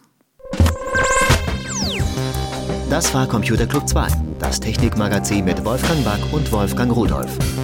Das war Computer Club zwei, das Technikmagazin mit Wolfgang Back und Wolfgang Rudolph.